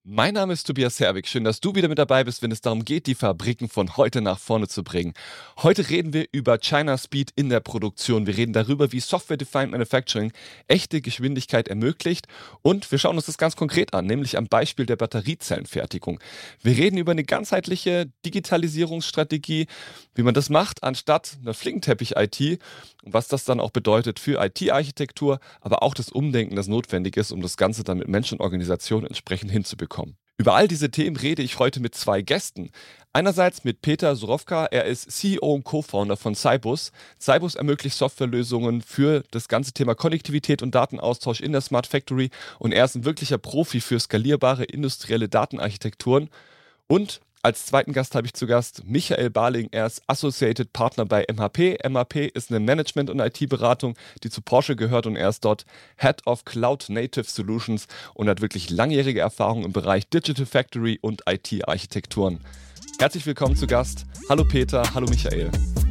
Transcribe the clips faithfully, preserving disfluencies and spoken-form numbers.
Mein Name ist Tobias Herwig. Schön, dass du wieder mit dabei bist, wenn es darum geht, die Fabriken von heute nach vorne zu bringen. Heute reden wir über China Speed in der Produktion. Wir reden darüber, wie Software-Defined Manufacturing echte Geschwindigkeit ermöglicht. Und wir schauen uns das ganz konkret an, nämlich am Beispiel der Batteriezellenfertigung. Wir reden über eine ganzheitliche Digitalisierungsstrategie, wie man das macht, anstatt einer Flickenteppich-I T. Und was das dann auch bedeutet für I T-Architektur, aber auch das Umdenken, das notwendig ist, um das Ganze dann mit Menschen und Organisationen entsprechend hinzubekommen. Über all diese Themen rede ich heute mit zwei Gästen. Einerseits mit Peter Surowka, er ist C E O und Co-Founder von Cybus. Cybus ermöglicht Softwarelösungen für das ganze Thema Konnektivität und Datenaustausch in der Smart Factory und er ist ein wirklicher Profi für skalierbare industrielle Datenarchitekturen. Und als zweiten Gast habe ich zu Gast Michael Barling. Er ist Associated Partner bei M H P. M H P ist eine Management- und I T-Beratung, die zu Porsche gehört und er ist dort Head of Cloud Native Solutions und hat wirklich langjährige Erfahrung im Bereich Digital Factory und I T-Architekturen. Herzlich willkommen zu Gast. Hallo Peter, hallo Michael.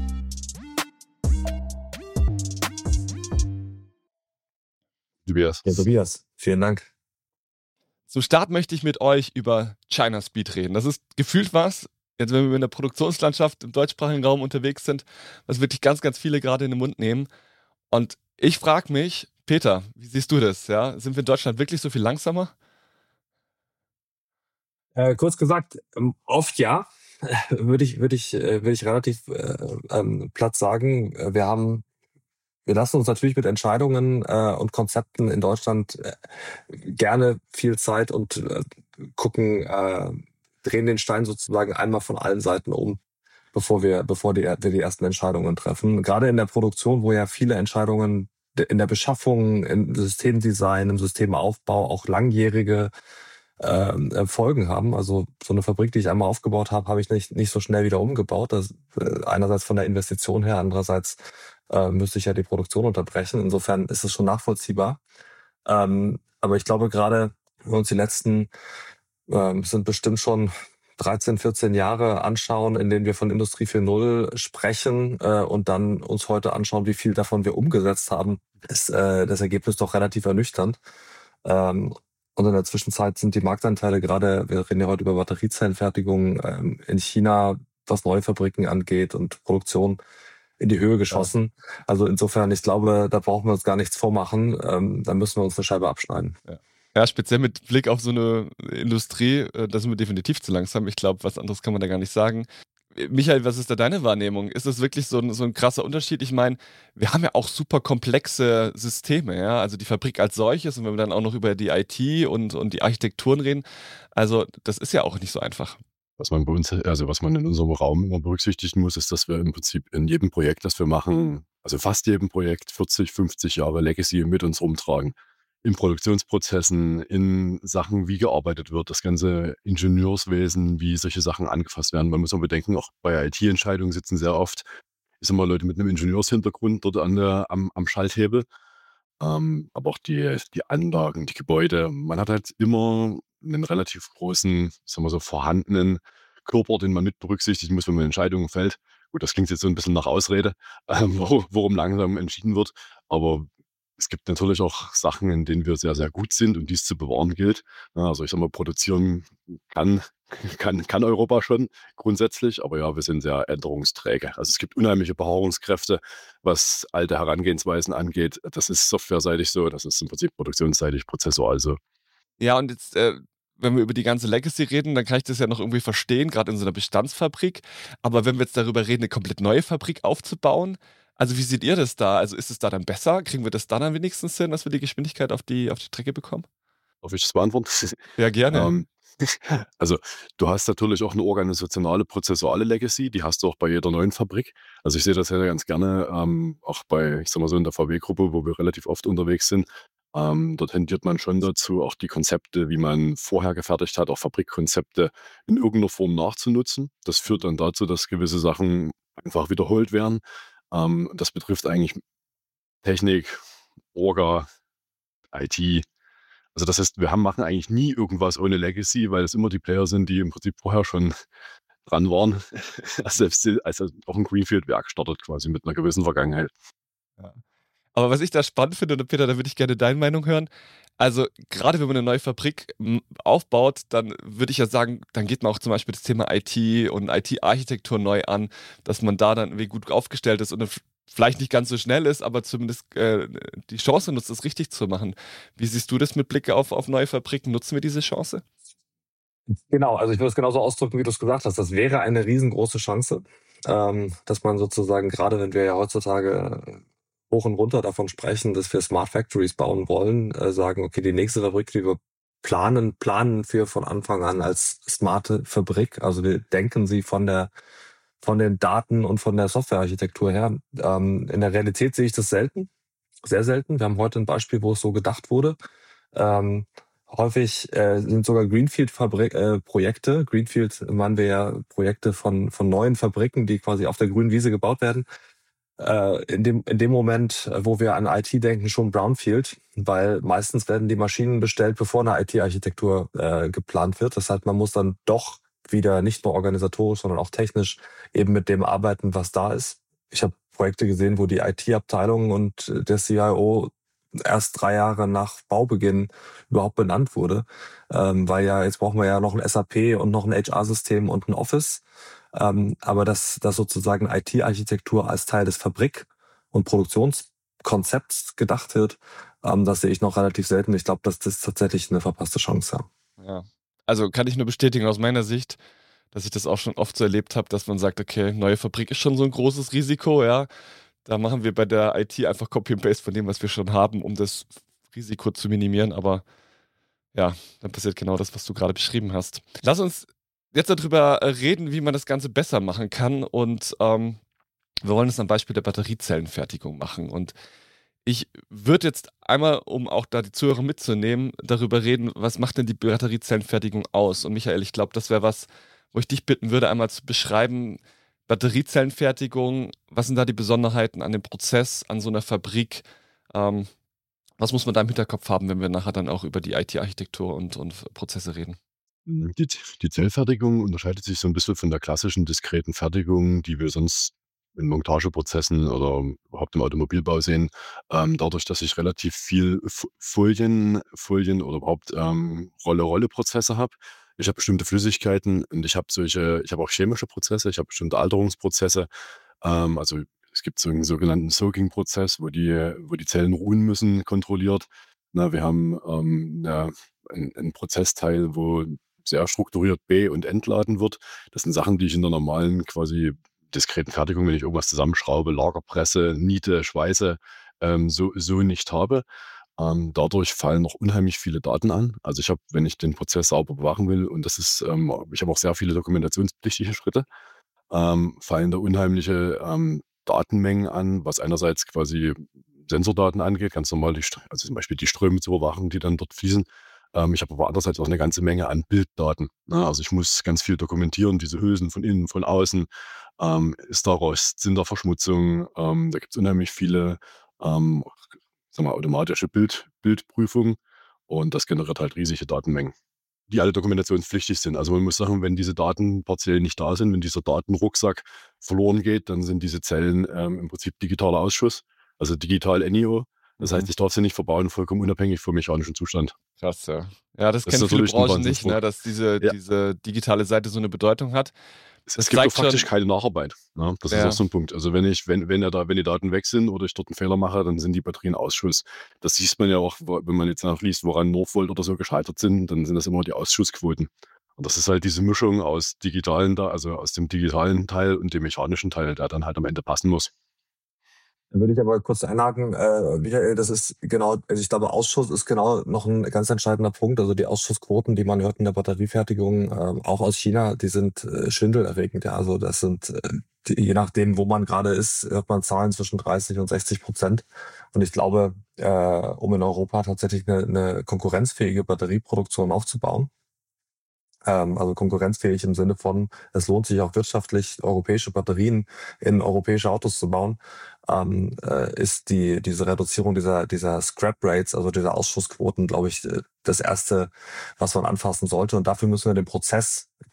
Tobias. Ja, Tobias, vielen Dank. Zum Start möchte ich mit euch über China Speed reden. Das ist gefühlt was, jetzt wenn wir in der Produktionslandschaft im deutschsprachigen Raum unterwegs sind, was wirklich ganz, ganz viele gerade in den Mund nehmen. Und ich frage mich, Peter, wie siehst du das? Ja? Sind wir in Deutschland wirklich so viel langsamer? Äh, kurz gesagt, ähm, oft ja, würde ich, würde ich, äh, würde ich relativ äh, ähm, platt sagen. Äh, Wir haben, wir lassen uns natürlich mit Entscheidungen äh, und Konzepten in Deutschland äh, gerne viel Zeit und äh, gucken, äh, drehen den Stein sozusagen einmal von allen Seiten um, bevor wir, bevor die, wir die ersten Entscheidungen treffen. Gerade in der Produktion, wo ja viele Entscheidungen in der Beschaffung, im Systemdesign, im Systemaufbau auch langjährige äh, Folgen haben. Also so eine Fabrik, die ich einmal aufgebaut habe, habe ich nicht, nicht so schnell wieder umgebaut. Das, äh, einerseits von der Investition her, andererseits äh, müsste ich ja die Produktion unterbrechen. Insofern ist es schon nachvollziehbar. Ähm, aber ich glaube gerade, wenn wir uns die letzten, äh, sind bestimmt schon dreizehn, vierzehn Jahre anschauen, in denen wir von Industrie vier Punkt null sprechen äh, und dann uns heute anschauen, wie viel davon wir umgesetzt haben, ist äh, das Ergebnis doch relativ ernüchternd. Ähm, und in der Zwischenzeit sind die Marktanteile gerade, wir reden ja heute über Batteriezellenfertigung ähm, in China, was neue Fabriken angeht und Produktion, in die Höhe geschossen. Ja. Also insofern, ich glaube, da brauchen wir uns gar nichts vormachen. Ähm, da müssen wir uns eine Scheibe abschneiden. Ja. Ja, speziell mit Blick auf so eine Industrie, da sind wir definitiv zu langsam. Ich glaube, was anderes kann man da gar nicht sagen. Michael, was ist da deine Wahrnehmung? Ist das wirklich so ein, so ein krasser Unterschied? Ich meine, wir haben ja auch super komplexe Systeme, ja, also die Fabrik als solches und wenn wir dann auch noch über die I T und, und die Architekturen reden, also das ist ja auch nicht so einfach. Was man bei uns, also was man in unserem Raum immer berücksichtigen muss, ist, dass wir im Prinzip in jedem Projekt, das wir machen, also fast jedem Projekt vierzig, fünfzig Jahre Legacy mit uns rumtragen. In Produktionsprozessen, in Sachen, wie gearbeitet wird, das ganze Ingenieurswesen, wie solche Sachen angefasst werden. Man muss auch bedenken, auch bei I T-Entscheidungen sitzen sehr oft, ich sag mal, Leute mit einem Ingenieurshintergrund dort an der, am, am Schalthebel. Ähm, aber auch die, die Anlagen, die Gebäude. Man hat halt immer einen relativ großen, sagen wir so, vorhandenen Körper, den man mit berücksichtigen muss, wenn man Entscheidungen fällt. Gut, das klingt jetzt so ein bisschen nach Ausrede, ähm, wor- worum langsam entschieden wird. Aber es gibt natürlich auch Sachen, in denen wir sehr, sehr gut sind und dies zu bewahren gilt. Ja, also ich sag mal, produzieren kann, kann, kann Europa schon grundsätzlich, aber ja, wir sind sehr änderungsträge. Also es gibt unheimliche Beharrungskräfte, was alte Herangehensweisen angeht. Das ist softwareseitig so, das ist im Prinzip produktionsseitig, prozessual so. Ja, und jetzt, äh, wenn wir über die ganze Legacy reden, dann kann ich das ja noch irgendwie verstehen, gerade in so einer Bestandsfabrik. Aber wenn wir jetzt darüber reden, eine komplett neue Fabrik aufzubauen, also wie seht ihr das da? Also ist es da dann besser? Kriegen wir das dann am wenigsten hin, dass wir die Geschwindigkeit auf die, auf die Strecke bekommen? Darf ich das beantworten? Ja, gerne. Ähm, also du hast natürlich auch eine organisationale, prozessuale Legacy, die hast du auch bei jeder neuen Fabrik. Also ich sehe das ja ganz gerne, ähm, auch bei, ich sag mal so in der V W-Gruppe, wo wir relativ oft unterwegs sind. Ähm, dort tendiert man schon dazu, auch die Konzepte, wie man vorher gefertigt hat, auch Fabrikkonzepte in irgendeiner Form nachzunutzen. Das führt dann dazu, dass gewisse Sachen einfach wiederholt werden. Ähm, das betrifft eigentlich Technik, Orga, I T. Also das heißt, wir haben machen eigentlich nie irgendwas ohne Legacy, weil es immer die Player sind, die im Prinzip vorher schon dran waren. Selbst die- also auch ein Greenfield-Werk startet quasi mit einer gewissen Vergangenheit. Ja. Aber was ich da spannend finde, und Peter, da würde ich gerne deine Meinung hören. Also gerade wenn man eine neue Fabrik m, aufbaut, dann würde ich ja sagen, dann geht man auch zum Beispiel das Thema I T und I T-Architektur neu an, dass man da dann irgendwie gut aufgestellt ist und dann f- vielleicht nicht ganz so schnell ist, aber zumindest äh, die Chance nutzt, es richtig zu machen. Wie siehst du das mit Blick auf, auf neue Fabriken? Nutzen wir diese Chance? Genau, also ich würde es genauso ausdrücken, wie du es gesagt hast. Das wäre eine riesengroße Chance, ähm, dass man sozusagen, gerade wenn wir ja heutzutage äh, hoch und runter davon sprechen, dass wir Smart Factories bauen wollen, äh, sagen, okay, die nächste Fabrik, die wir planen, planen wir von Anfang an als smarte Fabrik. Also wir denken sie von der von den Daten und von der Softwarearchitektur her. Ähm, in der Realität sehe ich das selten, sehr selten. Wir haben heute ein Beispiel, wo es so gedacht wurde. Ähm, häufig äh, sind sogar Greenfield-Projekte. Greenfield meinen wir ja Projekte von, von neuen Fabriken, die quasi auf der grünen Wiese gebaut werden. Äh, in, dem, in dem Moment, äh, wo wir an I T denken, schon Brownfield, weil meistens werden die Maschinen bestellt, bevor eine I T-Architektur äh, geplant wird. Das heißt, man muss dann doch wieder nicht nur organisatorisch, sondern auch technisch eben mit dem arbeiten, was da ist. Ich habe Projekte gesehen, wo die I T-Abteilung und äh, der C I O erst drei Jahre nach Baubeginn überhaupt benannt wurde, ähm, weil ja jetzt brauchen wir ja noch ein S A P und noch ein H R-System und ein Office. Ähm, aber dass, dass sozusagen I T-Architektur als Teil des Fabrik- und Produktionskonzepts gedacht wird, ähm, das sehe ich noch relativ selten. Ich glaube, dass das tatsächlich eine verpasste Chance. Ja. Ja. Also kann ich nur bestätigen aus meiner Sicht, dass ich das auch schon oft so erlebt habe, dass man sagt, okay, neue Fabrik ist schon so ein großes Risiko, ja. Da machen wir bei der I T einfach Copy and Paste von dem, was wir schon haben, um das Risiko zu minimieren. Aber ja, dann passiert genau das, was du gerade beschrieben hast. Lass uns jetzt darüber äh, reden, wie man das Ganze besser machen kann. Und ähm, wir wollen es am Beispiel der Batteriezellenfertigung machen. Und ich würde jetzt einmal, um auch da die Zuhörer mitzunehmen, darüber reden, was macht denn die Batteriezellenfertigung aus? Und Michael, ich glaube, das wäre was, wo ich dich bitten würde, einmal zu beschreiben, Batteriezellenfertigung, was sind da die Besonderheiten an dem Prozess, an so einer Fabrik? Ähm, was muss man da im Hinterkopf haben, wenn wir nachher dann auch über die I T-Architektur und, und Prozesse reden? Mhm. Die, die Zellfertigung unterscheidet sich so ein bisschen von der klassischen diskreten Fertigung, die wir sonst in Montageprozessen oder überhaupt im Automobilbau sehen. Ähm, dadurch, dass ich relativ viel F Folien Folien oder überhaupt, ähm, Rolle-Rolle-Prozesse habe. Ich habe bestimmte Flüssigkeiten und ich habe solche ich habe auch chemische Prozesse, ich habe bestimmte Alterungsprozesse. Ähm, also, es gibt so einen sogenannten Soaking-Prozess, wo die wo die Zellen ruhen müssen, kontrolliert. Na, wir haben, ähm, 'ne 'n 'n Prozessteil, wo sehr strukturiert be und entladen wird. Das sind Sachen, die ich in der normalen quasi diskreten Fertigung, wenn ich irgendwas zusammenschraube, Lagerpresse, Niete, Schweiße, ähm, so so nicht habe. Ähm, dadurch fallen noch unheimlich viele Daten an. Also, ich habe, wenn ich den Prozess sauber bewachen will und das ist, ähm ich habe auch sehr viele dokumentationspflichtige Schritte, ähm, fallen da unheimliche, ähm, Datenmengen an, was einerseits quasi Sensordaten angeht, ganz normal die Str also, zum Beispiel die Ströme zu überwachen, die dann dort fließen. Ähm, ich habe aber andererseits auch eine ganze Menge an Bilddaten, ne? Also, ich muss ganz viel dokumentieren, diese Hülsen von innen, von außen. Ähm, ist da Rost? Sind da Verschmutzungen? Ähm, da gibt's unheimlich viele, ähm, sagen wir, automatische Bild Bildprüfungen und das generiert halt riesige Datenmengen, die alle dokumentationspflichtig sind. Also, man muss sagen, wenn diese Datenparzellen nicht da sind, wenn dieser Datenrucksack verloren geht, dann sind diese Zellen, ähm, im Prinzip digitaler Ausschuss, also digital N I O. Das heißt, Mhm. ich darf sie nicht verbauen, vollkommen unabhängig vom mechanischen Zustand. Krass, ja. Ja, das Das ist kennen viele natürlich 'n Branchen nicht, ne, Wahnsinnsdruck. dass diese, Ja, diese digitale Seite so eine Bedeutung hat. es Das es gibt auch zeigt faktisch schon, keine Nacharbeit, ne? Das ist auch ja, so 'n Punkt. Also, wenn ich wenn wenn er da wenn die Daten weg sind oder ich dort 'n Fehler mache, dann sind die Batterien Ausschuss. Das sieht man ja auch, wo wenn man jetzt nachliest, woran Northvolt oder so gescheitert sind, dann sind das immer die Ausschussquoten. Und das ist halt diese Mischung aus digitalen da also, aus dem digitalen Teil und dem mechanischen Teil, der dann halt am Ende passen muss. Da würde ich aber kurz einhaken, äh, Michael, das ist genau, also ich glaube, Ausschuss ist genau noch ein ganz entscheidender Punkt. Also die Ausschussquoten, die man hört in der Batteriefertigung, ähm, auch aus China, die sind äh, schwindelerregend. Ja. Also das sind, äh, die, je nachdem, wo man gerade ist, hört man Zahlen zwischen dreißig und sechzig Prozent. Und ich glaube, äh, um in Europa tatsächlich eine, eine konkurrenzfähige Batterieproduktion aufzubauen, ähm, also konkurrenzfähig im Sinne von, es lohnt sich auch wirtschaftlich, europäische Batterien in europäische Autos zu bauen, ähm, äh, ist die, diese Reduzierung dieser, dieser Scrap Rates, also dieser Ausschussquoten, glaube ich, äh, das Erste, was man anfassen sollte. Und dafür müssen wir den Prozess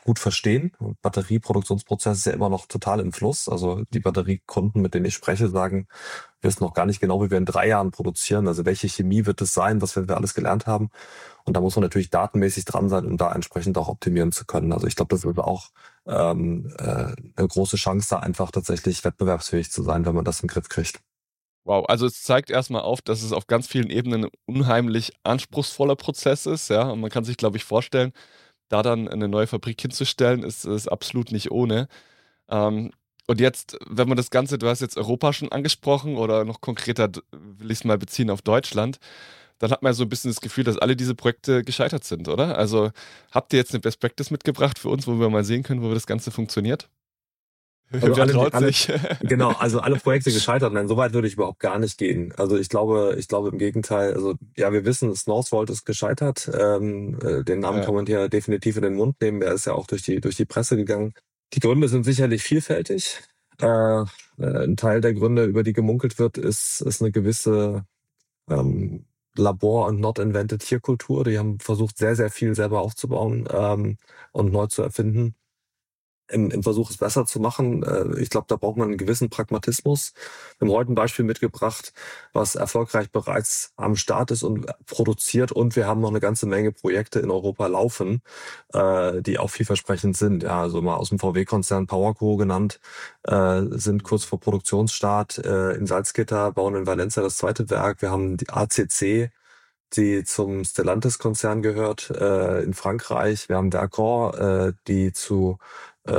gut verstehen. Batterieproduktionsprozess ist ja immer noch total im Fluss. Also die Batteriekunden, mit denen ich spreche, sagen, wir wissen noch gar nicht genau, wie wir in drei Jahren produzieren. Also welche Chemie wird es sein, was werden wir alles gelernt haben. Und da muss man natürlich datenmäßig dran sein, um da entsprechend auch optimieren zu können. Also ich glaube, das ist auch ähm, äh, eine große Chance, da einfach tatsächlich wettbewerbsfähig zu sein, wenn man das in den Griff kriegt. Wow, also es zeigt erstmal auf, dass es auf ganz vielen Ebenen ein unheimlich anspruchsvoller Prozess ist, ja. Und man kann sich, glaube ich, vorstellen, da dann eine neue Fabrik hinzustellen, ist, ist absolut nicht ohne. Ähm, und jetzt, wenn man das Ganze, du hast jetzt Europa schon angesprochen oder noch konkreter d- will ich es mal beziehen auf Deutschland, dann hat man ja so ein bisschen das Gefühl, dass alle diese Projekte gescheitert sind, oder? Also habt ihr jetzt eine Best Practice mitgebracht für uns, wo wir mal sehen können, wo das Ganze funktioniert? Also Wer alle, traut alle, sich? genau, also alle Projekte gescheitert. Nein, so weit würde ich überhaupt gar nicht gehen. Also ich glaube, ich glaube im Gegenteil, also ja, wir wissen, das Northvolt ist gescheitert. Ähm, äh, den Namen Ja, kann man hier definitiv in den Mund nehmen. Der ist ja auch durch die, durch die Presse gegangen. Die Gründe sind sicherlich vielfältig. Äh, äh, ein Teil der Gründe, über die gemunkelt wird, ist, ist eine gewisse ähm, Labor- und Not-Invented Tierkultur. Die haben versucht, sehr, sehr viel selber aufzubauen ähm, und neu zu erfinden im, im Versuch, es besser zu machen. Äh, ich glaube, da braucht man einen gewissen Pragmatismus. Wir haben heute ein Beispiel mitgebracht, was erfolgreich bereits am Start ist und produziert. Und wir haben noch eine ganze Menge Projekte in Europa laufen, äh, die auch vielversprechend sind. Ja, also mal aus dem V W-Konzern PowerCo genannt, äh, sind kurz vor Produktionsstart äh, in Salzgitter, bauen in Valencia das zweite Werk. Wir haben die A C C, die zum Stellantis-Konzern gehört, äh, in Frankreich. Wir haben Vercor, äh, die zu äh,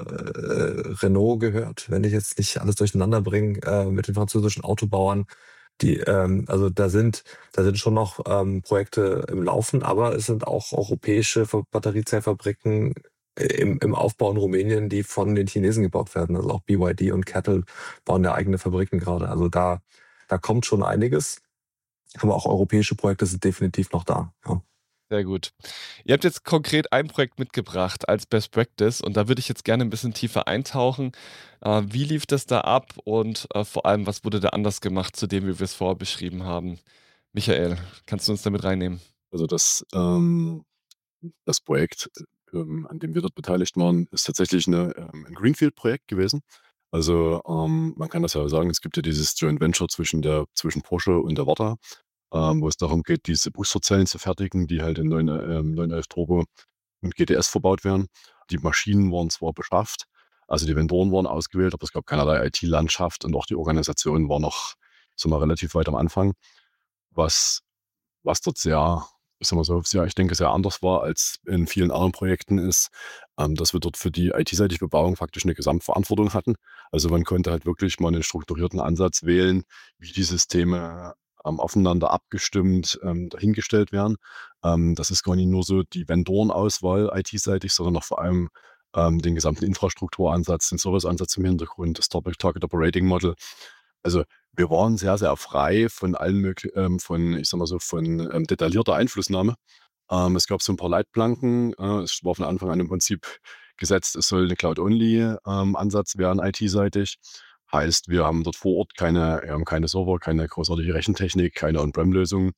äh, Renault gehört, wenn ich jetzt nicht alles durcheinander bringe, äh, mit den französischen Autobauern. Die, ähm, also da sind, da sind schon noch ähm, Projekte im Laufen, aber es sind auch europäische Ver- Batteriezellfabriken im, im Aufbau in Rumänien, die von den Chinesen gebaut werden. Also auch B Y D und Cattle bauen ja eigene Fabriken gerade. Also da, da kommt schon einiges. Aber auch europäische Projekte sind definitiv noch da. Ja. sehr gut. Ihr habt jetzt konkret ein Projekt mitgebracht als Best Practice und da würde ich jetzt gerne ein bisschen tiefer eintauchen. Äh, wie lief das da ab und äh, vor allem, was wurde da anders gemacht zu dem, wie wir es vorher beschrieben haben? Michael, kannst du uns damit reinnehmen? Also das, ähm, das Projekt, ähm, an dem wir dort beteiligt waren, ist tatsächlich eine, ähm, ein Greenfield-Projekt gewesen. Also ähm, man kann das ja sagen, es gibt ja dieses Joint Venture zwischen, der, zwischen Porsche und der Varta, ähm, wo es darum geht, diese Boosterzellen zu fertigen, die halt in neun, ähm, neun elf Turbo und G T S verbaut werden. Die Maschinen waren zwar beschafft, also die Vendoren waren ausgewählt, aber es gab keinerlei I T-Landschaft und auch die Organisation war noch, ich sag mal, relativ weit am Anfang, was, was dort sehr, ich sag mal so, sehr, ich denke, sehr anders war als in vielen anderen Projekten ist, ähm, dass wir dort für die I T-seitige Bebauung faktisch eine Gesamtverantwortung hatten. Also man konnte halt wirklich mal einen strukturierten Ansatz wählen, wie die Systeme ähm, aufeinander abgestimmt ähm, dahingestellt werden. Ähm, das ist gar nicht nur so die Vendorenauswahl I T-seitig, sondern auch vor allem ähm, den gesamten Infrastrukturansatz, den Serviceansatz im Hintergrund, das Topic Target Operating Model. Also wir waren sehr, sehr frei von allen möglichen, ähm, von, ich sag mal so, von ähm, detaillierter Einflussnahme. Ähm, es gab so ein paar Leitplanken. Äh, es war von Anfang an im Prinzip gesetzt, es soll eine Cloud-Only-Ansatz werden, I T-seitig. Heißt, wir haben dort vor Ort keine, wir haben keine Server, keine großartige Rechentechnik, keine On-Prem-Lösung.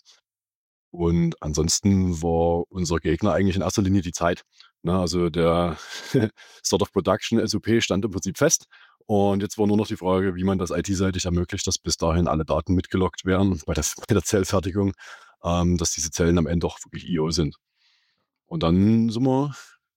Und ansonsten war unser Gegner eigentlich in erster Linie die Zeit. Ne, also der Start of Production S O P stand im Prinzip fest. Und jetzt war nur noch die Frage, wie man das I T-seitig ermöglicht, dass bis dahin alle Daten mitgeloggt werden bei der, bei der Zellfertigung, ähm, dass diese Zellen am Ende auch wirklich I O sind. Und dann sind wir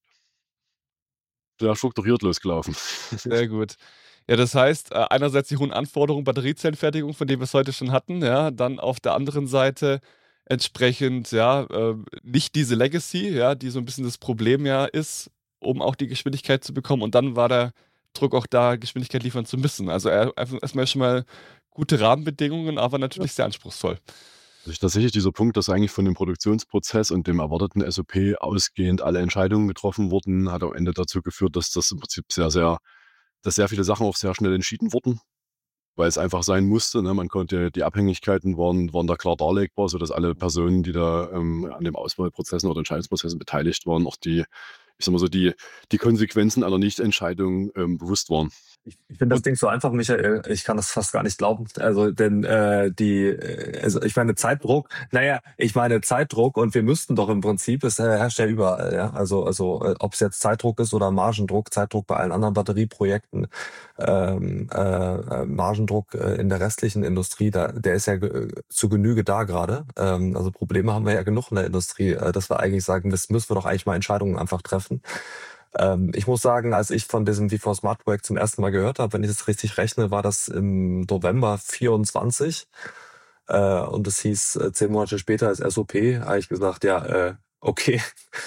sehr strukturiert losgelaufen. Sehr gut. Ja, das heißt, äh, einerseits die hohen Anforderungen Batteriezellenfertigung, von denen wir es heute schon hatten, ja, dann auf der anderen Seite entsprechend, ja, äh, nicht diese Legacy, ja, die so ein bisschen das Problem ja ist, um auch die Geschwindigkeit zu bekommen. Und dann war der Druck auch da, Geschwindigkeit liefern zu müssen. Also er- einfach erstmal schon mal gute Rahmenbedingungen, aber Ja. natürlich sehr anspruchsvoll. Also tatsächlich dieser Punkt, dass eigentlich von dem Produktionsprozess und dem erwarteten S O P ausgehend alle Entscheidungen getroffen wurden, hat am Ende dazu geführt, dass das im Prinzip sehr, sehr, dass sehr viele Sachen auch sehr schnell entschieden wurden, weil es einfach sein musste. Ne? Man konnte, die Abhängigkeiten waren, waren da klar darlegbar, sodass alle Personen, die da ähm, an dem Auswahlprozessen oder Entscheidungsprozessen beteiligt waren, auch die, ich sag mal so, die, die Konsequenzen einer Nichtentscheidung ähm, bewusst waren. Ich, ich finde das Und Ding so einfach, Michael. Ich kann das fast gar nicht glauben. Also, denn äh, die, äh, also ich meine Zeitdruck. Naja, ich meine Zeitdruck und wir müssten doch im Prinzip, es äh, herrscht ja überall. Ja, also also äh, ob es jetzt Zeitdruck ist oder Margendruck, Zeitdruck bei allen anderen Batterieprojekten, ähm, äh, äh, Margendruck äh, in der restlichen Industrie, da der ist ja ge zu Genüge da gerade. Ähm, also Probleme haben wir ja genug in der Industrie, äh, dass wir eigentlich sagen, das müssen wir doch eigentlich mal Entscheidungen einfach treffen. Ähm, ich muss sagen, als ich von diesem V vier Smart Projekt zum ersten Mal gehört habe, wenn ich das richtig rechne, war das im November vierundzwanzig. Äh, und es hieß, äh, zehn Monate später als S O P, habe ich gesagt, ja, äh, okay,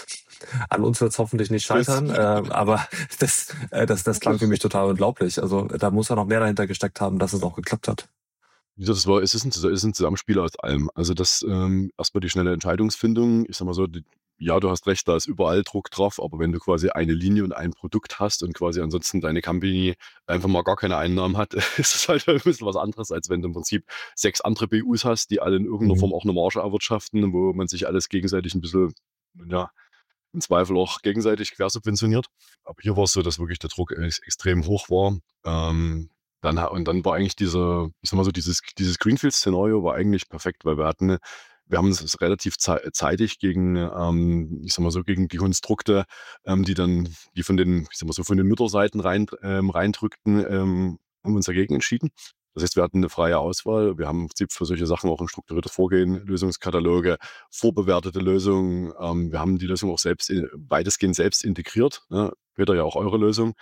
an uns wird es hoffentlich nicht tschüss. scheitern. Äh, aber das, äh, das, das klang für mich total unglaublich. Also da muss ja noch mehr dahinter gesteckt haben, dass es auch geklappt hat. Wie gesagt, das war es ist 'n es ist 'n Zusammenspiel aus allem. Also, das, ähm erst die schnelle Entscheidungsfindung. Ich sage mal so, d ja, du hast recht, da ist überall Druck drauf, aber wenn du quasi eine Linie und ein Produkt hast und quasi ansonsten deine Company einfach mal gar keine Einnahmen hat, ist es halt ein bisschen was anderes, als wenn du im Prinzip sechs andere B Us hast, die alle in irgendeiner Mhm. Form auch 'ne Marge erwirtschaften, wo man sich alles gegenseitig ein bisschen, ja, im Zweifel auch gegenseitig quersubventioniert. Aber hier war es so, dass wirklich der Druck ex extrem hoch war. Ähm, dann ha und dann war eigentlich dieser ich sage mal so, dieses dieses Greenfield-Szenario war eigentlich perfekt, weil wir hatten wir haben uns relativ zei zeitig gegen, ähm, ich sage mal so, gegen die Konstrukte, ähm, die dann die von den ich sage mal so, von den Mütterseiten rein ähm, reindrückten, ähm, haben wir uns dagegen entschieden. Das heißt, wir hatten eine freie Auswahl. Wir haben im Prinzip für solche Sachen auch ein strukturiertes Vorgehen, Lösungskataloge, vorbewertete Lösungen. Ähm, wir haben die Lösung auch selbst in weitestgehend selbst integriert, ne? Peter, ja auch eure Lösung,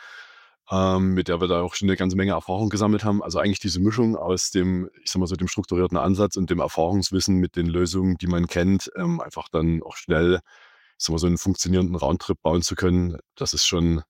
ähm, mit der wir da auch schon eine ganze Menge Erfahrung gesammelt haben. Also, eigentlich diese Mischung aus dem, ich sage mal so, dem strukturierten Ansatz und dem Erfahrungswissen mit den Lösungen, die man kennt, ähm, einfach dann auch schnell, ich sage mal, so einen funktionierenden Roundtrip bauen zu können. Das ist schon,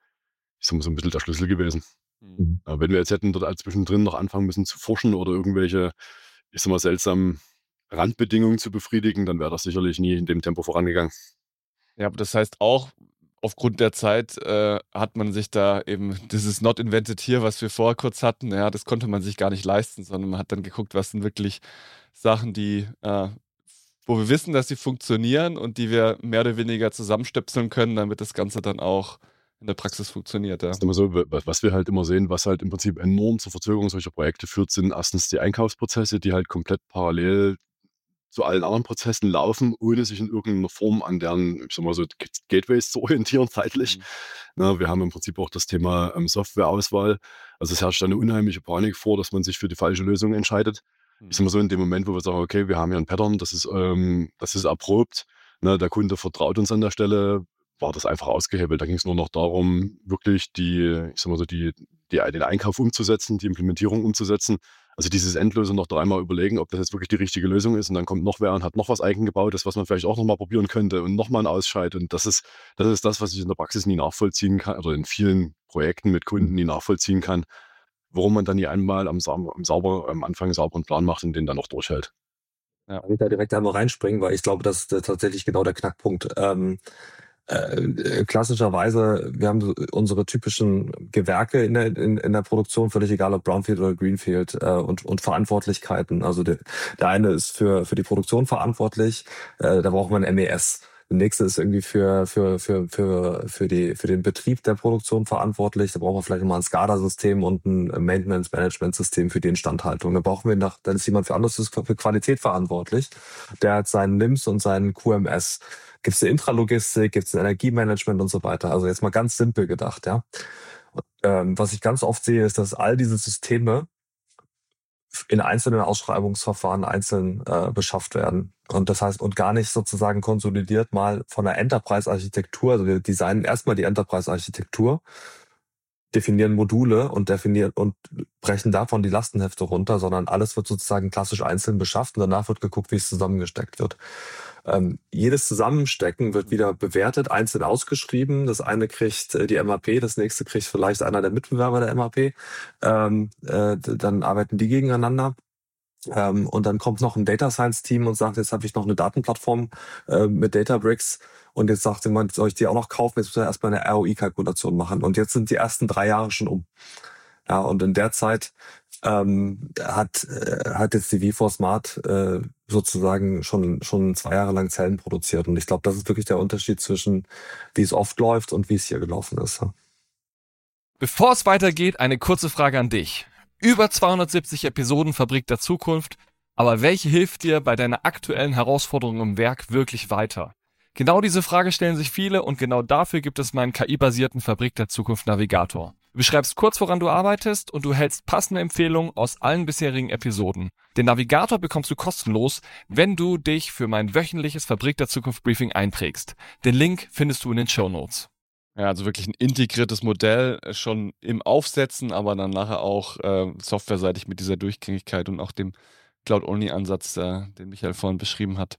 ich sage mal, so ein bisschen der Schlüssel gewesen. Mhm. Mhm. Äh, wenn wir jetzt hätten dort als zwischendrin noch anfangen müssen zu forschen oder irgendwelche, ich sage mal, seltsamen Randbedingungen zu befriedigen, dann wäre das sicherlich nie in dem Tempo vorangegangen. Ja, aber das heißt auch, aufgrund der Zeit äh, hat man sich da eben dieses Not Invented Here, was wir vorher kurz hatten, ja, das konnte man sich gar nicht leisten, sondern man hat dann geguckt, was sind wirklich Sachen, die, äh, wo wir wissen, dass sie funktionieren und die wir mehr oder weniger zusammenstöpseln können, damit das Ganze dann auch in der Praxis funktioniert, ja. Ist immer so, wa was wir halt immer sehen, was halt im Prinzip enorm zur Verzögerung solcher Projekte führt, sind erstens die Einkaufsprozesse, die halt komplett parallel zu allen anderen Prozessen laufen, ohne sich in irgendeiner Form an deren, ich sage mal so, G Gateways zu orientieren zeitlich. Mhm. Ne, wir haben im Prinzip auch das Thema, ähm, Softwareauswahl. Also, es herrscht eine unheimliche Panik vor, dass man sich für die falsche Lösung entscheidet. Ich Mhm. sage mal so, in dem Moment, wo wir sagen: „Okay, wir haben hier ein Pattern, das ist, ähm das ist erprobt, ne, der Kunde vertraut uns an der Stelle“, war das einfach ausgehebelt. Da ging es nur noch darum, wirklich die, ich sage mal so, die die den Einkauf umzusetzen, die Implementierung umzusetzen. Also, dieses endlose noch dreimal überlegen, ob das jetzt wirklich die richtige Lösung ist und dann kommt noch wer und hat noch was Eigengebautes, was man vielleicht auch noch mal probieren könnte und noch mal 'n Ausscheid. Und das ist das ist das, was ich in der Praxis nie nachvollziehen kann oder in vielen Projekten mit Kunden nie nachvollziehen kann, warum man dann nie einmal am sau am sauber am Anfang 'n sauberen Plan macht und den dann auch durchhält. Ja. Kann ich da direkt einmal reinspringen, weil ich glaube, das ist äh, tatsächlich genau der Knackpunkt. Ähm, äh, äh, klassischerweise, wir haben so unsere typischen Gewerke in der, in, in der Produktion, völlig egal ob Brownfield oder Greenfield, äh, und, und Verantwortlichkeiten. Also der, der eine ist für, für die Produktion verantwortlich, äh, da braucht man M E S. Der nächste ist irgendwie für, für, für, für, für, die, für den Betrieb der Produktion verantwortlich. Da brauchen wir vielleicht nochmal ein SCADA-System und ein Maintenance-Management-System für die Instandhaltung. Da brauchen wir nach, dann ist jemand für anderes für Qualität verantwortlich. Der hat seinen N I M S und seinen Q M S. Gibt es eine Intralogistik, gibt es ein Energiemanagement und so weiter. Also jetzt mal ganz simpel gedacht, ja. Und, ähm, was ich ganz oft sehe, ist, dass all diese Systeme in einzelnen Ausschreibungsverfahren einzeln äh, beschafft werden. Und das heißt, und gar nicht sozusagen konsolidiert mal von der Enterprise-Architektur, also wir designen erstmal die Enterprise-Architektur, definieren Module und definieren und brechen davon die Lastenhefte runter, sondern alles wird sozusagen klassisch einzeln beschafft und danach wird geguckt, wie es zusammengesteckt wird. Ähm, jedes Zusammenstecken wird wieder bewertet, einzeln ausgeschrieben. Das eine kriegt äh, die M A P, das nächste kriegt vielleicht einer der Mitbewerber der M A P. Ähm, äh, dann arbeiten die gegeneinander. Ähm, und dann kommt noch ein Data Science Team und sagt, jetzt habe ich noch eine Datenplattform äh, mit Databricks und jetzt sagt jemand, soll ich die auch noch kaufen? Jetzt muss er erstmal eine R O I-Kalkulation machen. Und jetzt sind die ersten drei Jahre schon um. Ja, und in der Zeit ähm, hat, äh, hat jetzt die V vier Smart äh, sozusagen schon, schon zwei Jahre lang Zellen produziert. Und ich glaube, das ist wirklich der Unterschied zwischen, wie es oft läuft und wie es hier gelaufen ist. Ja. Bevor es weitergeht, eine kurze Frage an dich. Über zweihundertsiebzig Episoden Fabrik der Zukunft, aber welche hilft dir bei deiner aktuellen Herausforderung im Werk wirklich weiter? Genau diese Frage stellen sich viele und genau dafür gibt es meinen K I-basierten Fabrik der Zukunft Navigator. Du beschreibst kurz, woran du arbeitest und du hältst passende Empfehlungen aus allen bisherigen Episoden. Den Navigator bekommst du kostenlos, wenn du dich für mein wöchentliches Fabrik der Zukunft Briefing einprägst. Den Link findest du in den Shownotes. Ja, also wirklich ein integriertes Modell, äh, schon im Aufsetzen, aber dann nachher auch äh, softwareseitig mit dieser Durchgängigkeit und auch dem Cloud-Only-Ansatz, äh, den Michael vorhin beschrieben hat.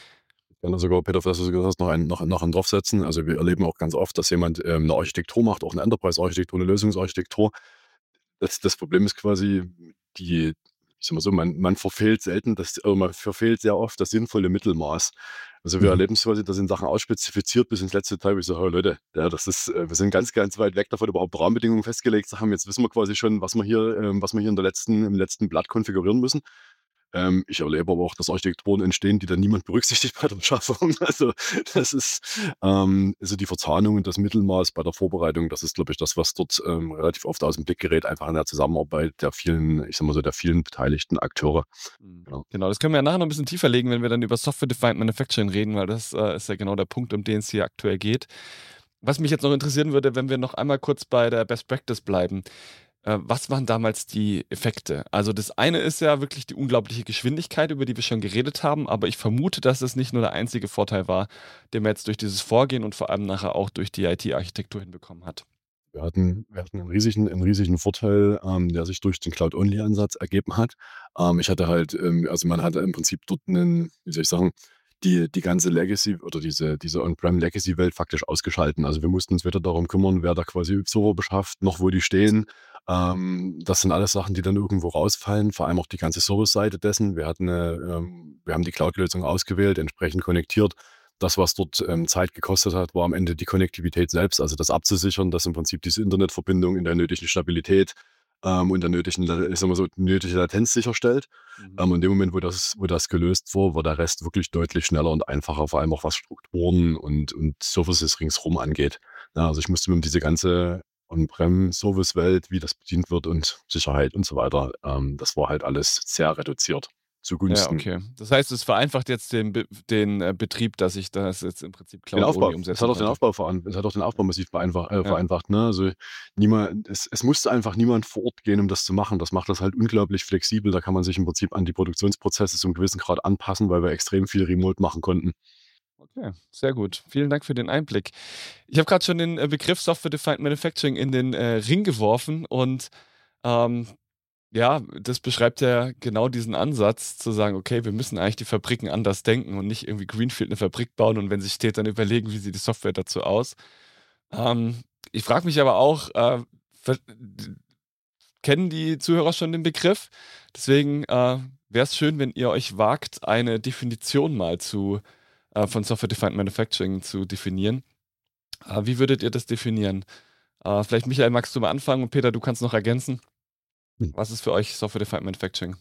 Ich kann da sogar, Peter, was du gesagt hast, noch einen, noch, noch einen draufsetzen. Also wir erleben auch ganz oft, dass jemand ähm, eine Architektur macht, auch eine Enterprise-Architektur, eine Lösungsarchitektur. Das, das Problem ist quasi, die, ich sag mal so, man, man verfehlt selten, das, äh, man verfehlt sehr oft das sinnvolle Mittelmaß. Also wir Mhm. erleben es quasi, da sind Sachen ausspezifiziert bis ins letzte Teil, wo ich sage, oh, Leute, ja, das ist, äh, wir sind ganz, ganz weit weg davon, überhaupt Rahmenbedingungen festgelegt zu haben. Jetzt wissen wir quasi schon, was wir hier, ähm, was wir hier in der letzten, im letzten Blatt konfigurieren müssen. Ähm, ich erlebe aber auch, dass Architekturen entstehen, die dann niemand berücksichtigt bei der Schaffung. Also das ist ähm, also die Verzahnung und das Mittelmaß bei der Vorbereitung, das ist, glaube ich, das, was dort ähm, relativ oft aus dem Blick gerät, einfach in der Zusammenarbeit der vielen, ich sag mal so, der vielen beteiligten Akteure. Genau. Genau, das können wir ja nachher noch ein bisschen tiefer legen, wenn wir dann über Software-Defined Manufacturing reden, weil das äh, ist ja genau der Punkt, um den es hier aktuell geht. Was mich jetzt noch interessieren würde, wenn wir noch einmal kurz bei der Best Practice bleiben. Äh, was waren damals die Effekte? Also das eine ist ja wirklich die unglaubliche Geschwindigkeit, über die wir schon geredet haben, aber ich vermute, dass es nicht nur der einzige Vorteil war, den man jetzt durch dieses Vorgehen und vor allem nachher auch durch die I T-Architektur hinbekommen hat. Wir hatten, wir hatten einen riesigen, einen riesigen Vorteil, ähm, der sich durch den Cloud-Only-Ansatz ergeben hat. Ähm, ich hatte halt, ähm, also man hatte im Prinzip dort einen, wie soll ich sagen, die, die ganze Legacy oder diese, diese On-Prem-Legacy-Welt faktisch ausgeschalten. Also wir mussten uns weder darum kümmern, wer da quasi Server beschafft, noch wo die stehen. Ähm, das sind alles Sachen, die dann irgendwo rausfallen, vor allem auch die ganze Service-Seite dessen. Wir hatten eine, ähm, wir haben die Cloud-Lösung ausgewählt, entsprechend konnektiert. Das, was dort ähm, Zeit gekostet hat, war am Ende die Konnektivität selbst, also das abzusichern, dass im Prinzip diese Internetverbindung in der nötigen Stabilität ähm, und der nötigen, La- ich sag mal so, die nötige Latenz sicherstellt. Mhm. Ähm, und in dem Moment, wo das, wo das gelöst war, war der Rest wirklich deutlich schneller und einfacher, vor allem auch was Strukturen und, und Services ringsherum angeht. Ja, also ich musste mir um diese ganze On-Prem-Service-Welt, wie das bedient wird und Sicherheit und so weiter, ähm, das war halt alles sehr reduziert Ja, zugunsten okay. Das heißt, es vereinfacht jetzt den, Be den äh, Betrieb, dass ich das jetzt im Prinzip den Aufbau. Cloud-Only Es umsetzen hat auch den konnte. Aufbau veran es hat auch den Aufbau massiv vereinfacht, äh, Ja. vereinfacht, ne? Also niemand, es, es musste einfach niemand vor Ort gehen, um das zu machen. Das macht das halt unglaublich flexibel. Da kann man sich im Prinzip an die Produktionsprozesse zu einem gewissen Grad anpassen, weil wir extrem viel remote machen konnten. Okay, sehr gut. Vielen Dank für den Einblick. Ich habe gerade schon den äh, Begriff Software-Defined Manufacturing in den äh, Ring geworfen und ähm, ja, das beschreibt ja genau diesen Ansatz, zu sagen, okay, wir müssen eigentlich die Fabriken anders denken und nicht irgendwie Greenfield eine Fabrik bauen und wenn sie steht, dann überlegen, wie sieht die Software dazu aus. Ähm, ich frage mich aber auch, äh, ver- d- kennen die Zuhörer schon den Begriff? Deswegen äh, wäre es schön, wenn ihr euch wagt, eine Definition mal zu, äh, von Software-Defined Manufacturing zu definieren. Äh, wie würdet ihr das definieren? Äh, vielleicht, Michael, magst du mal anfangen und Peter, du kannst noch ergänzen. Hm. Was ist für euch Software-Defined Manufacturing?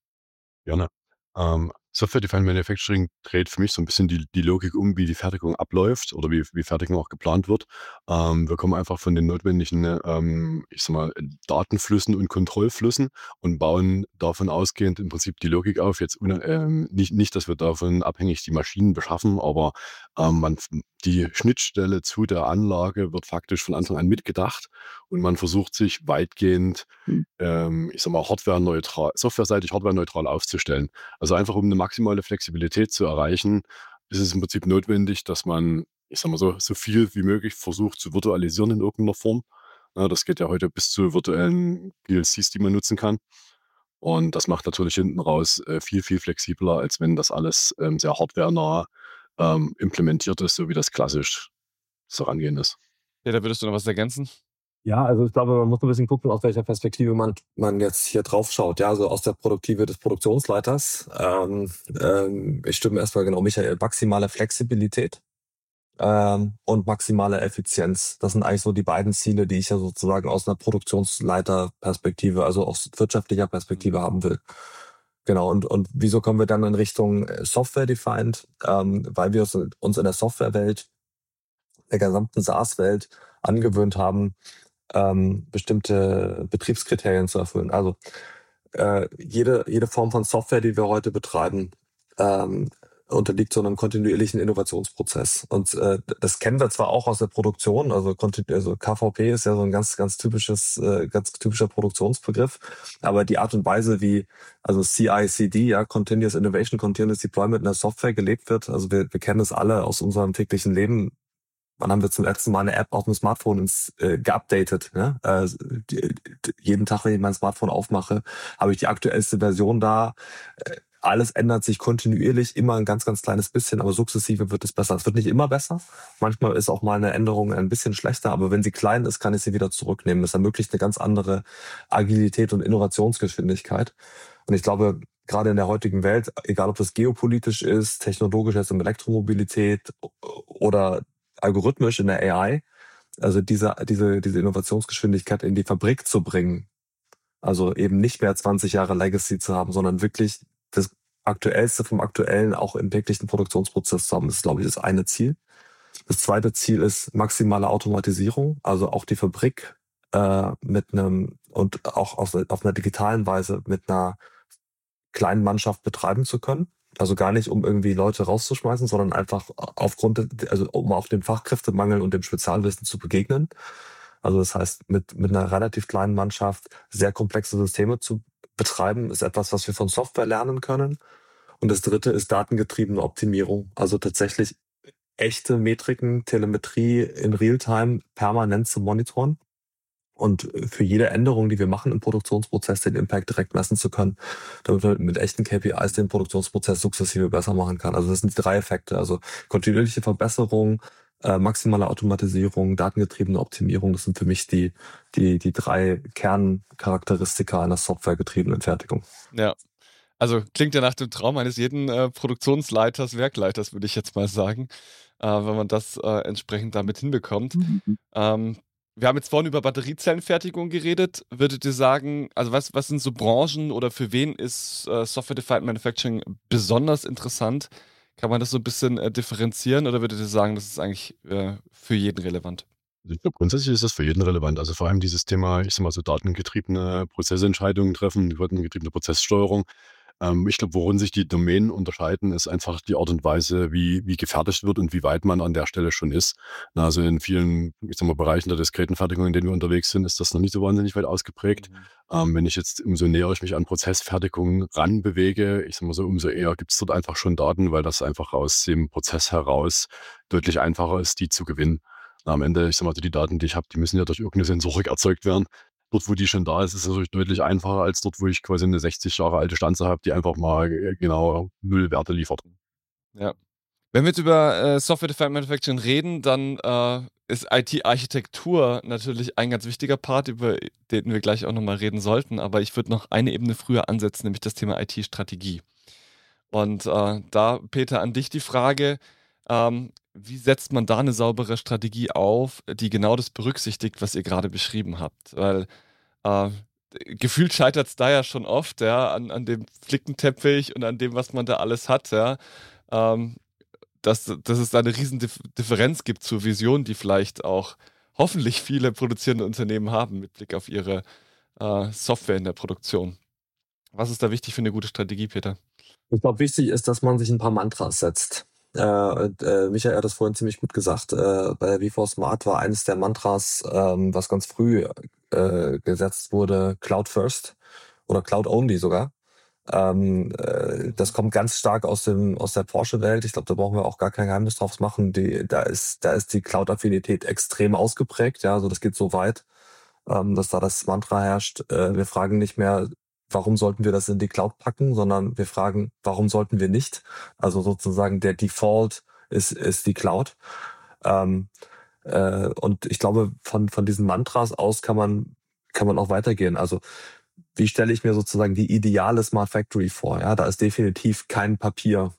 Gerne. Ähm, Software-Defined Manufacturing dreht für mich so ein bisschen die, die Logik um, wie die Fertigung abläuft oder wie, wie Fertigung auch geplant wird. Ähm, wir kommen einfach von den notwendigen, ähm, ich sag mal, Datenflüssen und Kontrollflüssen und bauen davon ausgehend im Prinzip die Logik auf. Jetzt una- ähm, nicht, nicht, dass wir davon abhängig die Maschinen beschaffen, aber ähm, man, die Schnittstelle zu der Anlage wird faktisch von Anfang an mitgedacht und man versucht sich weitgehend, ähm, ich sag mal, hardware-neutral, softwareseitig hardware-neutral aufzustellen. Also einfach um eine maximale Flexibilität zu erreichen, ist es im Prinzip notwendig, dass man, ich sag mal so, so viel wie möglich versucht zu virtualisieren in irgendeiner Form. Ja, das geht ja heute bis zu virtuellen P L Cs, die man nutzen kann. Und das macht natürlich hinten raus äh, viel, viel flexibler, als wenn das alles ähm, sehr hardwarenah ähm, implementiert ist, so wie das klassisch so rangehen ist. Peter, würdest du noch was ergänzen? Ja, also ich glaube, man muss ein bisschen gucken, aus welcher Perspektive man, man jetzt hier drauf schaut. Ja, also aus der Perspektive des Produktionsleiters. Ähm, ähm, ich stimme erstmal genau, Michael, maximale Flexibilität ähm, und maximale Effizienz. Das sind eigentlich so die beiden Ziele, die ich ja sozusagen aus einer Produktionsleiterperspektive, also aus wirtschaftlicher Perspektive Mhm. haben will. Genau, und, und wieso kommen wir dann in Richtung äh, Software-defined? Ähm, weil wir uns in der Softwarewelt, der gesamten SaaS-Welt angewöhnt haben, ähm, bestimmte Betriebskriterien zu erfüllen. Also äh, jede, jede Form von Software, die wir heute betreiben, ähm, unterliegt so einem kontinuierlichen Innovationsprozess. Und äh, das kennen wir zwar auch aus der Produktion, also, kontin- also K V P ist ja so ein ganz, ganz typisches, äh, ganz typischer Produktionsbegriff, aber die Art und Weise, wie also C I C D, ja, Continuous Innovation, Continuous Deployment in der Software gelebt wird, also wir, wir kennen es alle aus unserem täglichen Leben. Wann haben wir zum letzten Mal eine App auf dem Smartphone ins, äh, geupdatet? Ne? Äh, die, die, jeden Tag, wenn ich mein Smartphone aufmache, habe ich die aktuellste Version da. Äh, alles ändert sich kontinuierlich, immer ein ganz, ganz kleines bisschen, aber sukzessive wird es besser. Es wird nicht immer besser. Manchmal ist auch mal eine Änderung ein bisschen schlechter, aber wenn sie klein ist, kann ich sie wieder zurücknehmen. Das ermöglicht eine ganz andere Agilität und Innovationsgeschwindigkeit. Und ich glaube, gerade in der heutigen Welt, egal ob das geopolitisch ist, technologisch jetzt um Elektromobilität oder algorithmisch in der A I, also diese, diese, diese Innovationsgeschwindigkeit in die Fabrik zu bringen. Also eben nicht mehr zwanzig Jahre Legacy zu haben, sondern wirklich das Aktuellste vom Aktuellen auch im wirklichen Produktionsprozess zu haben. Das ist, glaube ich, das eine Ziel. Das zweite Ziel ist maximale Automatisierung, also auch die Fabrik äh, mit einem und auch auf, auf einer digitalen Weise mit einer kleinen Mannschaft betreiben zu können. Also gar nicht, um irgendwie Leute rauszuschmeißen, sondern einfach aufgrund, also um auch dem Fachkräftemangel und dem Spezialwissen zu begegnen. Also das heißt, mit, mit einer relativ kleinen Mannschaft sehr komplexe Systeme zu betreiben, ist etwas, was wir von Software lernen können. Und das dritte ist datengetriebene Optimierung. Also tatsächlich echte Metriken, Telemetrie in Realtime permanent zu monitoren und für jede Änderung, die wir machen im Produktionsprozess, den Impact direkt messen zu können, damit man mit echten K P Is den Produktionsprozess sukzessive besser machen kann. Also das sind die drei Effekte, also kontinuierliche Verbesserung, äh, maximale Automatisierung, datengetriebene Optimierung. Das sind für mich die, die, die drei Kerncharakteristika einer softwaregetriebenen Fertigung. Ja, also klingt ja nach dem Traum eines jeden äh, Produktionsleiters, Werkleiters, würde ich jetzt mal sagen, äh, wenn man das äh, entsprechend damit hinbekommt. Mhm. Ähm, wir haben jetzt vorhin über Batteriezellenfertigung geredet. Würdet ihr sagen, also was, was sind so Branchen oder für wen ist äh, Software-Defined Manufacturing besonders interessant? Kann man das so ein bisschen äh, differenzieren oder würdet ihr sagen, das ist eigentlich äh, für jeden relevant? Also ich glaube, grundsätzlich ist das für jeden relevant. Also vor allem dieses Thema, ich sag mal so datengetriebene Prozessentscheidungen treffen, datengetriebene Prozesssteuerung. Ähm, ich glaube, worin sich die Domänen unterscheiden, ist einfach die Art und Weise, wie, wie gefertigt wird und wie weit man an der Stelle schon ist. Na, also in vielen, ich sag mal, Bereichen der diskreten Fertigung, in denen wir unterwegs sind, ist das noch nicht so wahnsinnig weit ausgeprägt. Mhm. Ähm, wenn ich jetzt, umso näher ich mich an Prozessfertigung ranbewege, ich sag mal so, umso eher gibt es dort einfach schon Daten, weil das einfach aus dem Prozess heraus deutlich einfacher ist, die zu gewinnen. Na, am Ende, ich sag mal, die Daten, die ich habe, die müssen ja durch irgendeine Sensorik erzeugt werden. Dort, wo die schon da ist, ist es natürlich deutlich einfacher als dort, wo ich quasi eine sechzig Jahre alte Stanze habe, die einfach mal äh, genau null Werte liefert. Ja. Wenn wir jetzt über äh, Software-Defined Manufacturing reden, dann äh, ist I T-Architektur natürlich ein ganz wichtiger Part, über den wir gleich auch nochmal reden sollten. Aber ich würde noch eine Ebene früher ansetzen, nämlich das Thema I T-Strategie. Und äh, da, Peter, an dich die Frage, ähm, wie setzt man da eine saubere Strategie auf, die genau das berücksichtigt, was ihr gerade beschrieben habt? Weil äh, gefühlt scheitert es da ja schon oft, ja, an, an dem Flickenteppich und an dem, was man da alles hat, ja. Ähm, dass, dass es da eine riesen Dif- Differenz gibt zur Vision, die vielleicht auch hoffentlich viele produzierende Unternehmen haben mit Blick auf ihre äh, Software in der Produktion. Was ist da wichtig für eine gute Strategie, Peter? Ich glaube, wichtig ist, dass man sich ein paar Mantras setzt. Äh, und, äh, Michael hat das vorhin ziemlich gut gesagt. Äh, bei der V vier Smart war eines der Mantras, ähm, was ganz früh äh, gesetzt wurde, Cloud First oder Cloud Only sogar. Ähm, äh, das kommt ganz stark aus dem aus der Porsche-Welt. Ich glaube, da brauchen wir auch gar kein Geheimnis draus machen. Die, da ist da ist die Cloud-Affinität extrem ausgeprägt. Ja, also das geht so weit, ähm, dass da das Mantra herrscht. Äh, wir fragen nicht mehr, warum sollten wir das in die Cloud packen, sondern wir fragen, warum sollten wir nicht? Also sozusagen der Default ist ist die Cloud. Ähm, äh, und ich glaube, von von diesen Mantras aus kann man kann man auch weitergehen. Also wie stelle ich mir sozusagen die ideale Smart Factory vor? Ja, da ist definitiv kein Papier.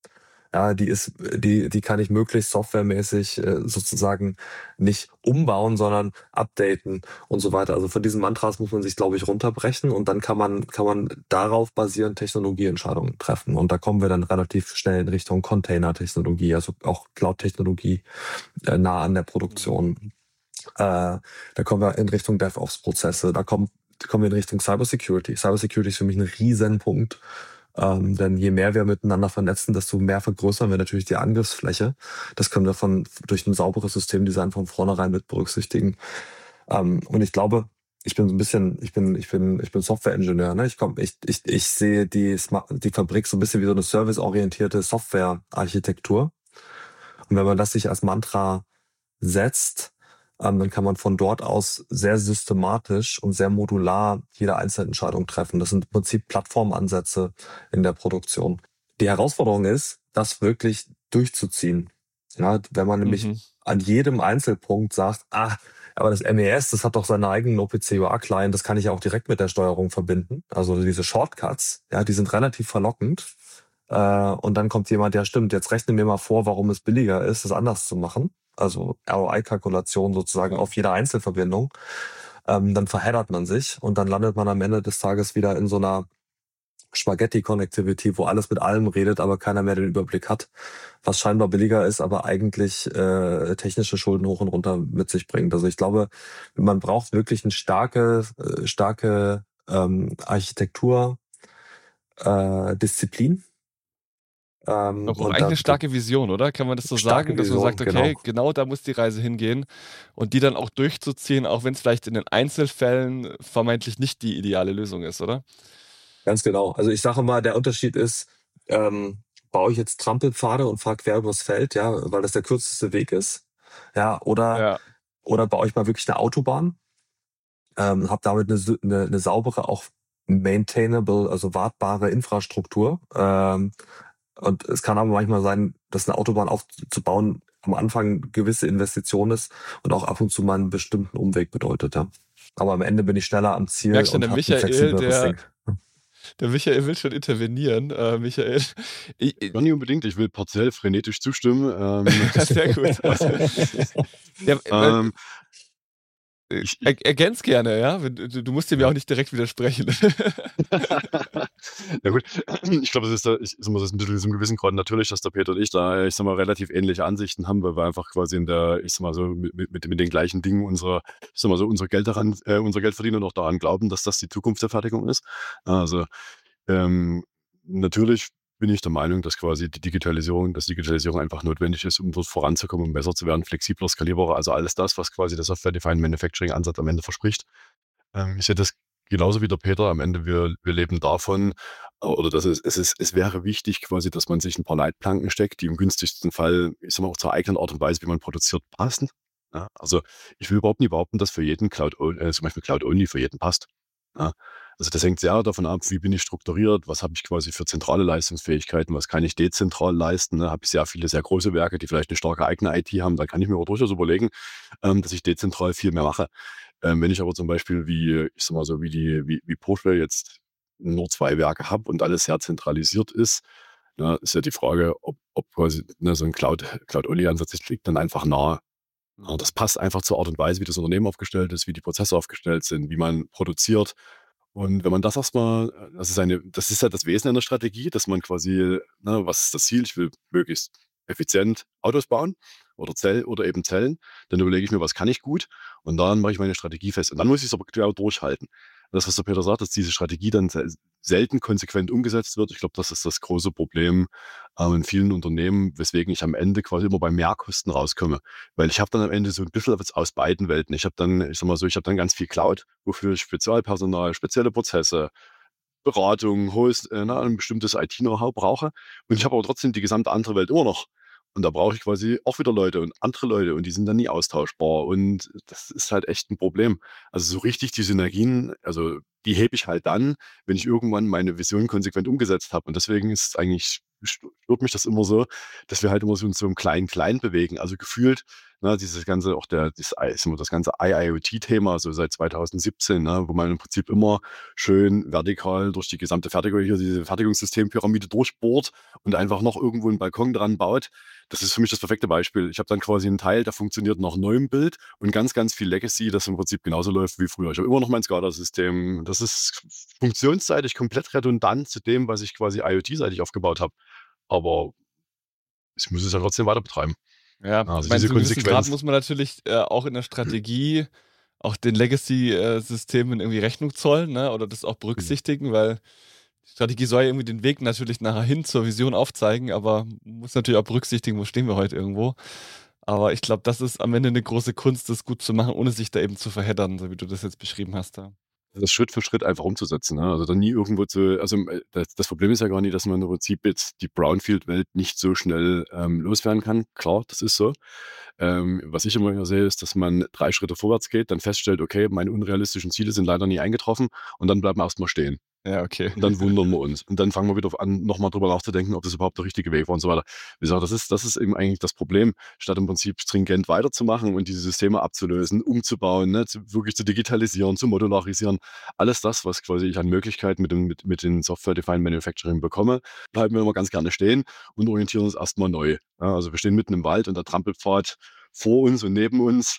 Ja, die ist, die, die kann ich möglichst softwaremäßig äh, sozusagen nicht umbauen, sondern updaten und so weiter. Also von diesen Mantras muss man sich, glaube ich, runterbrechen und dann kann man, kann man darauf basierend Technologieentscheidungen treffen. Und da kommen wir dann relativ schnell in Richtung Container-Technologie, also auch Cloud-Technologie äh, nah an der Produktion. Äh, da kommen wir in Richtung DevOps-Prozesse, da kommen, da kommen wir in Richtung Cybersecurity. Cybersecurity ist für mich ein Riesenpunkt, ähm, denn je mehr wir miteinander vernetzen, desto mehr vergrößern wir natürlich die Angriffsfläche. Das können wir von, durch ein sauberes Systemdesign von vornherein mit berücksichtigen. Ähm, und ich glaube, ich bin so ein bisschen, ich bin, ich bin, ich bin Software-Ingenieur, ne? Ich komm, ich, ich, ich sehe die, Smart, die Fabrik so ein bisschen wie so eine serviceorientierte Software-Architektur. Und wenn man das sich als Mantra setzt, ähm, dann kann man von dort aus sehr systematisch und sehr modular jede einzelne Entscheidung treffen. Das sind im Prinzip Plattformansätze in der Produktion. Die Herausforderung ist, das wirklich durchzuziehen. Ja, wenn man nämlich Mhm. an jedem Einzelpunkt sagt, ah, aber das M E S, das hat doch seinen eigenen O P C U A-Client, das kann ich ja auch direkt mit der Steuerung verbinden. Also diese Shortcuts, ja, die sind relativ verlockend. Äh, und dann kommt jemand, der stimmt, jetzt rechne mir mal vor, warum es billiger ist, es anders zu machen. Also R O I-Kalkulation sozusagen auf jede Einzelverbindung. Ähm, dann verheddert man sich und dann landet man am Ende des Tages wieder in so einer Spaghetti-Connectivity, wo alles mit allem redet, aber keiner mehr den Überblick hat, was scheinbar billiger ist, aber eigentlich äh, technische Schulden hoch und runter mit sich bringt. Also ich glaube, man braucht wirklich eine starke, äh, starke ähm, Architektur, äh, Disziplin. Ähm, Auch, auch und eigentlich da, eine da starke Vision, oder? Kann man das so sagen, starke dass man Vision, sagt, genau. okay, genau da muss die Reise hingehen und die dann auch durchzuziehen, auch wenn es vielleicht in den Einzelfällen vermeintlich nicht die ideale Lösung ist, oder? Ganz genau. Also ich sage mal, der Unterschied ist, ähm, baue ich jetzt Trampelpfade und fahre quer übers Feld, ja, weil das der kürzeste Weg ist. Ja, oder, Ja. oder baue ich mal wirklich eine Autobahn, ähm, habe damit eine, sy- eine, eine saubere, auch maintainable, also wartbare Infrastruktur. Ähm, und es kann aber manchmal sein, dass eine Autobahn aufzubauen am Anfang gewisse Investition ist und auch ab und zu mal einen bestimmten Umweg bedeutet, ja. Aber am Ende bin ich schneller am Ziel Merkst schon, und der habe ein Michael, flexibleres der, Ding. der Michael will schon intervenieren. Äh, Michael, ich, Ja, ich, nicht unbedingt, ich will partiell frenetisch zustimmen. Ähm, sehr gut. Ja, weil, ähm, äh, ich, ich, er, ergänz gerne, ja. Wenn Du, du musst dem ja ja. auch nicht direkt widersprechen. Ja gut, ich glaube, es ist, da, ich sag mal, das ist ein bisschen so einem gewissen Grad natürlich, dass der Peter und ich da, ich sag mal, relativ ähnliche Ansichten haben, weil wir einfach quasi in der, ich sag mal so, mit, mit, mit den gleichen Dingen unserer, ich sag mal so, unser Geld daran, äh, unser Geld verdienen und auch daran glauben, dass das die Zukunft der Fertigung ist. Also ähm, natürlich bin ich der Meinung, dass quasi die Digitalisierung, dass Digitalisierung einfach notwendig ist, um dort voranzukommen, um besser zu werden, flexibler, skalierbarer, also alles das, was quasi der Software-Defined Manufacturing-Ansatz am Ende verspricht. Ähm, ich sehe das genauso wie der Peter. Am Ende, wir, wir leben davon, äh, oder das ist, es, ist, es wäre wichtig quasi, dass man sich ein paar Leitplanken steckt, die im günstigsten Fall, ich sag mal, auch zur eigenen Art und Weise, wie man produziert, passen. Ja, also ich will überhaupt nicht behaupten, dass für jeden Cloud, äh, zum Beispiel Cloud-Only für jeden passt. Ja, also das hängt sehr davon ab, wie bin ich strukturiert, was habe ich quasi für zentrale Leistungsfähigkeiten, was kann ich dezentral leisten. Ne? Habe ich sehr viele, sehr große Werke, die vielleicht eine starke eigene I T haben, da kann ich mir aber durchaus überlegen, ähm, dass ich dezentral viel mehr mache. Ähm, wenn ich aber zum Beispiel wie, ich sag mal so, wie die, wie, wie Porsche jetzt nur zwei Werke habe und alles sehr zentralisiert ist, ne, ist ja die Frage, ob, ob quasi ne, so ein Cloud, Cloud-Only-Ansatz das liegt dann einfach nahe. Ja, das passt einfach zur Art und Weise, wie das Unternehmen aufgestellt ist, wie die Prozesse aufgestellt sind, wie man produziert. Und wenn man das erstmal, äh, das ist eine, das ist ja das Wesen einer Strategie, dass man quasi, ne, was ist das Ziel? Ich will möglichst effizient Autos bauen oder Zell oder eben Zellen. Dann überlege ich mir, was kann ich gut? Und dann mache ich meine Strategie fest. Und dann muss ich es aber genau durchhalten. Das, was der Peter sagt, dass diese Strategie dann sel- selten konsequent umgesetzt wird. Ich glaube, das ist das große Problem ähm, in vielen Unternehmen, weswegen ich am Ende quasi immer bei Mehrkosten rauskomme. Weil ich habe dann am Ende so ein bisschen was aus beiden Welten. Ich habe dann, ich sag mal so, ich habe dann ganz viel Cloud, wofür ich Spezialpersonal, spezielle Prozesse, Beratung, hohes, äh, ne, ein bestimmtes I T-Know-how brauche. Und ich habe aber trotzdem die gesamte andere Welt immer noch. Und da brauche ich quasi auch wieder Leute und andere Leute und die sind dann nie austauschbar. Und das ist halt echt ein Problem. Also so richtig die Synergien, also die hebe ich halt dann, wenn ich irgendwann meine Vision konsequent umgesetzt habe. Und deswegen ist es eigentlich, stört mich das immer so, dass wir halt immer so in so einem Klein-Klein bewegen. Also gefühlt, ne, dieses ganze, auch der, das, I- ist immer das ganze I I O T-Thema, so seit zweitausendsiebzehn, ne, wo man im Prinzip immer schön vertikal durch die gesamte Fertigung, hier diese Fertigungssystempyramide durchbohrt und einfach noch irgendwo einen Balkon dran baut. Das ist für mich das perfekte Beispiel. Ich habe dann quasi einen Teil, der funktioniert nach neuem Bild und ganz, ganz viel Legacy, das im Prinzip genauso läuft wie früher. Ich habe immer noch mein SCADA-System. Das ist funktionsseitig komplett redundant zu dem, was ich quasi I O T-seitig aufgebaut habe. Aber ich muss es ja trotzdem weiter betreiben. Ja, ich Also meine, diese zu einem gewissen Grad Konsequenz. muss man natürlich äh, auch in der Strategie auch den Legacy-Systemen irgendwie Rechnung zollen, ne? Oder das auch Mhm. berücksichtigen, weil die Strategie soll ja irgendwie den Weg natürlich nachher hin zur Vision aufzeigen, aber man muss natürlich auch berücksichtigen, wo stehen wir heute irgendwo. Aber ich glaube, das ist am Ende eine große Kunst, das gut zu machen, ohne sich da eben zu verheddern, so wie du das jetzt beschrieben hast da. Das Schritt für Schritt einfach umzusetzen, ne? Also dann nie irgendwo zu also, äh, das das Problem ist ja gar nicht, dass man im Prinzip jetzt die Brownfield-Welt nicht so schnell, ähm, loswerden kann. Klar, das ist so. Ähm, was ich immer wieder sehe, ist, dass man drei Schritte vorwärts geht, dann feststellt: „Okay, meine unrealistischen Ziele sind leider nie eingetroffen“, und dann bleibt man erst mal stehen. Ja, okay. Und dann wundern wir uns. Und dann fangen wir wieder an, noch mal drüber nachzudenken, ob das überhaupt der richtige Weg war und so weiter. Wie gesagt, das ist das ist eben eigentlich das Problem, statt im Prinzip stringent weiterzumachen und diese Systeme abzulösen, umzubauen, ne, zu wirklich zu digitalisieren, zu modularisieren. Alles das, was quasi ich an Möglichkeiten mit dem mit mit den Software-Defined Manufacturing bekomme, bleiben wir immer ganz gerne stehen und orientieren uns erst mal neu. Ja, also wir stehen mitten im Wald und der Trampelpfad vor uns und neben uns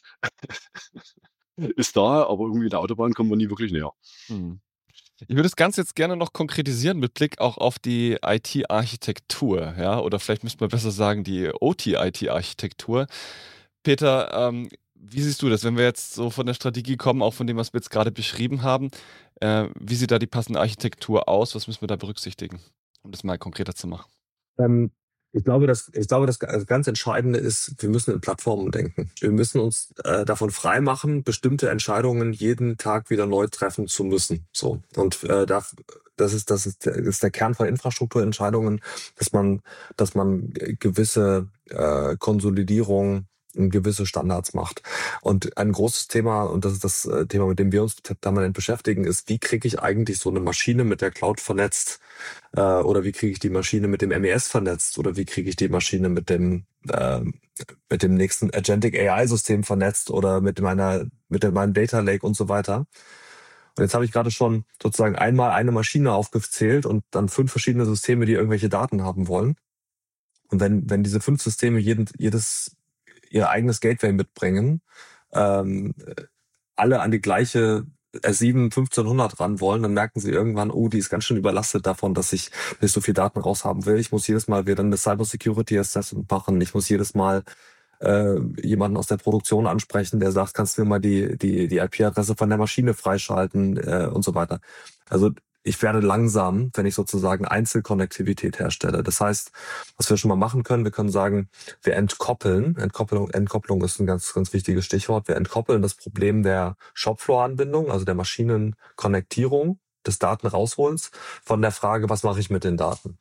ist da, aber irgendwie der Autobahn kommen wir nie wirklich näher. Mhm. Ich würde das Ganze jetzt gerne noch konkretisieren mit Blick auch auf die I T-Architektur, ja, oder vielleicht müsste man besser sagen, die O T-I T-Architektur. Peter, ähm, wie siehst du das, wenn wir jetzt so von der Strategie kommen, auch von dem, was wir jetzt gerade beschrieben haben? Äh, wie sieht da die passende Architektur aus? Was müssen wir da berücksichtigen, um das mal konkreter zu machen? Ähm, ich glaube, das, ich glaube, das also ganz Entscheidende ist, wir müssen in Plattformen denken. Wir müssen uns äh, davon freimachen, bestimmte Entscheidungen jeden Tag wieder neu treffen zu müssen. So. Und äh, da, das ist, das ist, der, das ist der Kern von Infrastrukturentscheidungen, dass man, dass man gewisse äh, Konsolidierung und gewisse Standards macht. Und ein großes Thema, und das ist das äh, Thema, mit dem wir uns permanent beschäftigen, ist, wie kriege ich eigentlich so eine Maschine mit der Cloud vernetzt? Äh, oder wie kriege ich die Maschine mit dem M E S vernetzt? Oder wie kriege ich die Maschine mit dem, äh, mit dem nächsten Agentic A I-System vernetzt? Oder mit meiner, mit dem, meinem Data Lake und so weiter? Und jetzt habe ich gerade schon sozusagen einmal eine Maschine aufgezählt und dann fünf verschiedene Systeme, die irgendwelche Daten haben wollen. Und wenn, wenn diese fünf Systeme jeden, jedes ihr eigenes Gateway mitbringen, ähm, alle an die gleiche R sieben fünfzehnhundert ran wollen, dann merken sie irgendwann, oh, die ist ganz schön überlastet davon, dass ich nicht so viel Daten raushaben will. Ich muss jedes Mal wieder eine Cybersecurity Assessment machen. Ich muss jedes Mal äh, jemanden aus der Produktion ansprechen, der sagt, kannst du mir mal die, die, die I P-Adresse von der Maschine freischalten äh, und so weiter. Also ich werde langsam, wenn ich sozusagen Einzelkonnektivität herstelle. Das heißt, was wir schon mal machen können, wir können sagen, wir entkoppeln. Entkopplung, Entkopplung ist ein ganz, ganz wichtiges Stichwort. Wir entkoppeln das Problem der Shopfloor-Anbindung, also der Maschinenkonnektierung, des Datenrausholens, von der Frage, was mache ich mit den Daten?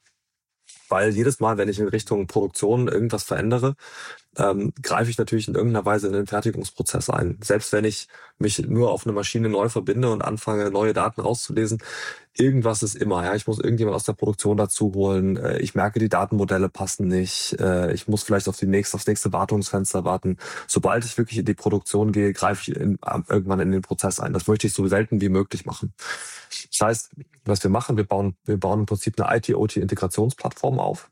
Weil jedes Mal, wenn ich in Richtung Produktion irgendwas verändere, ähm, greife ich natürlich in irgendeiner Weise in den Fertigungsprozess ein. Selbst wenn ich mich nur auf eine Maschine neu verbinde und anfange, neue Daten rauszulesen, irgendwas ist immer. Ja, ich muss irgendjemand aus der Produktion dazu holen. Äh, ich merke, die Datenmodelle passen nicht. Äh, ich muss vielleicht auf die nächste, aufs nächste Wartungsfenster warten. Sobald ich wirklich in die Produktion gehe, greife ich in, irgendwann in den Prozess ein. Das möchte ich so selten wie möglich machen. Das heißt, was wir machen, wir bauen, wir bauen im Prinzip eine I T-O T-Integrationsplattform auf,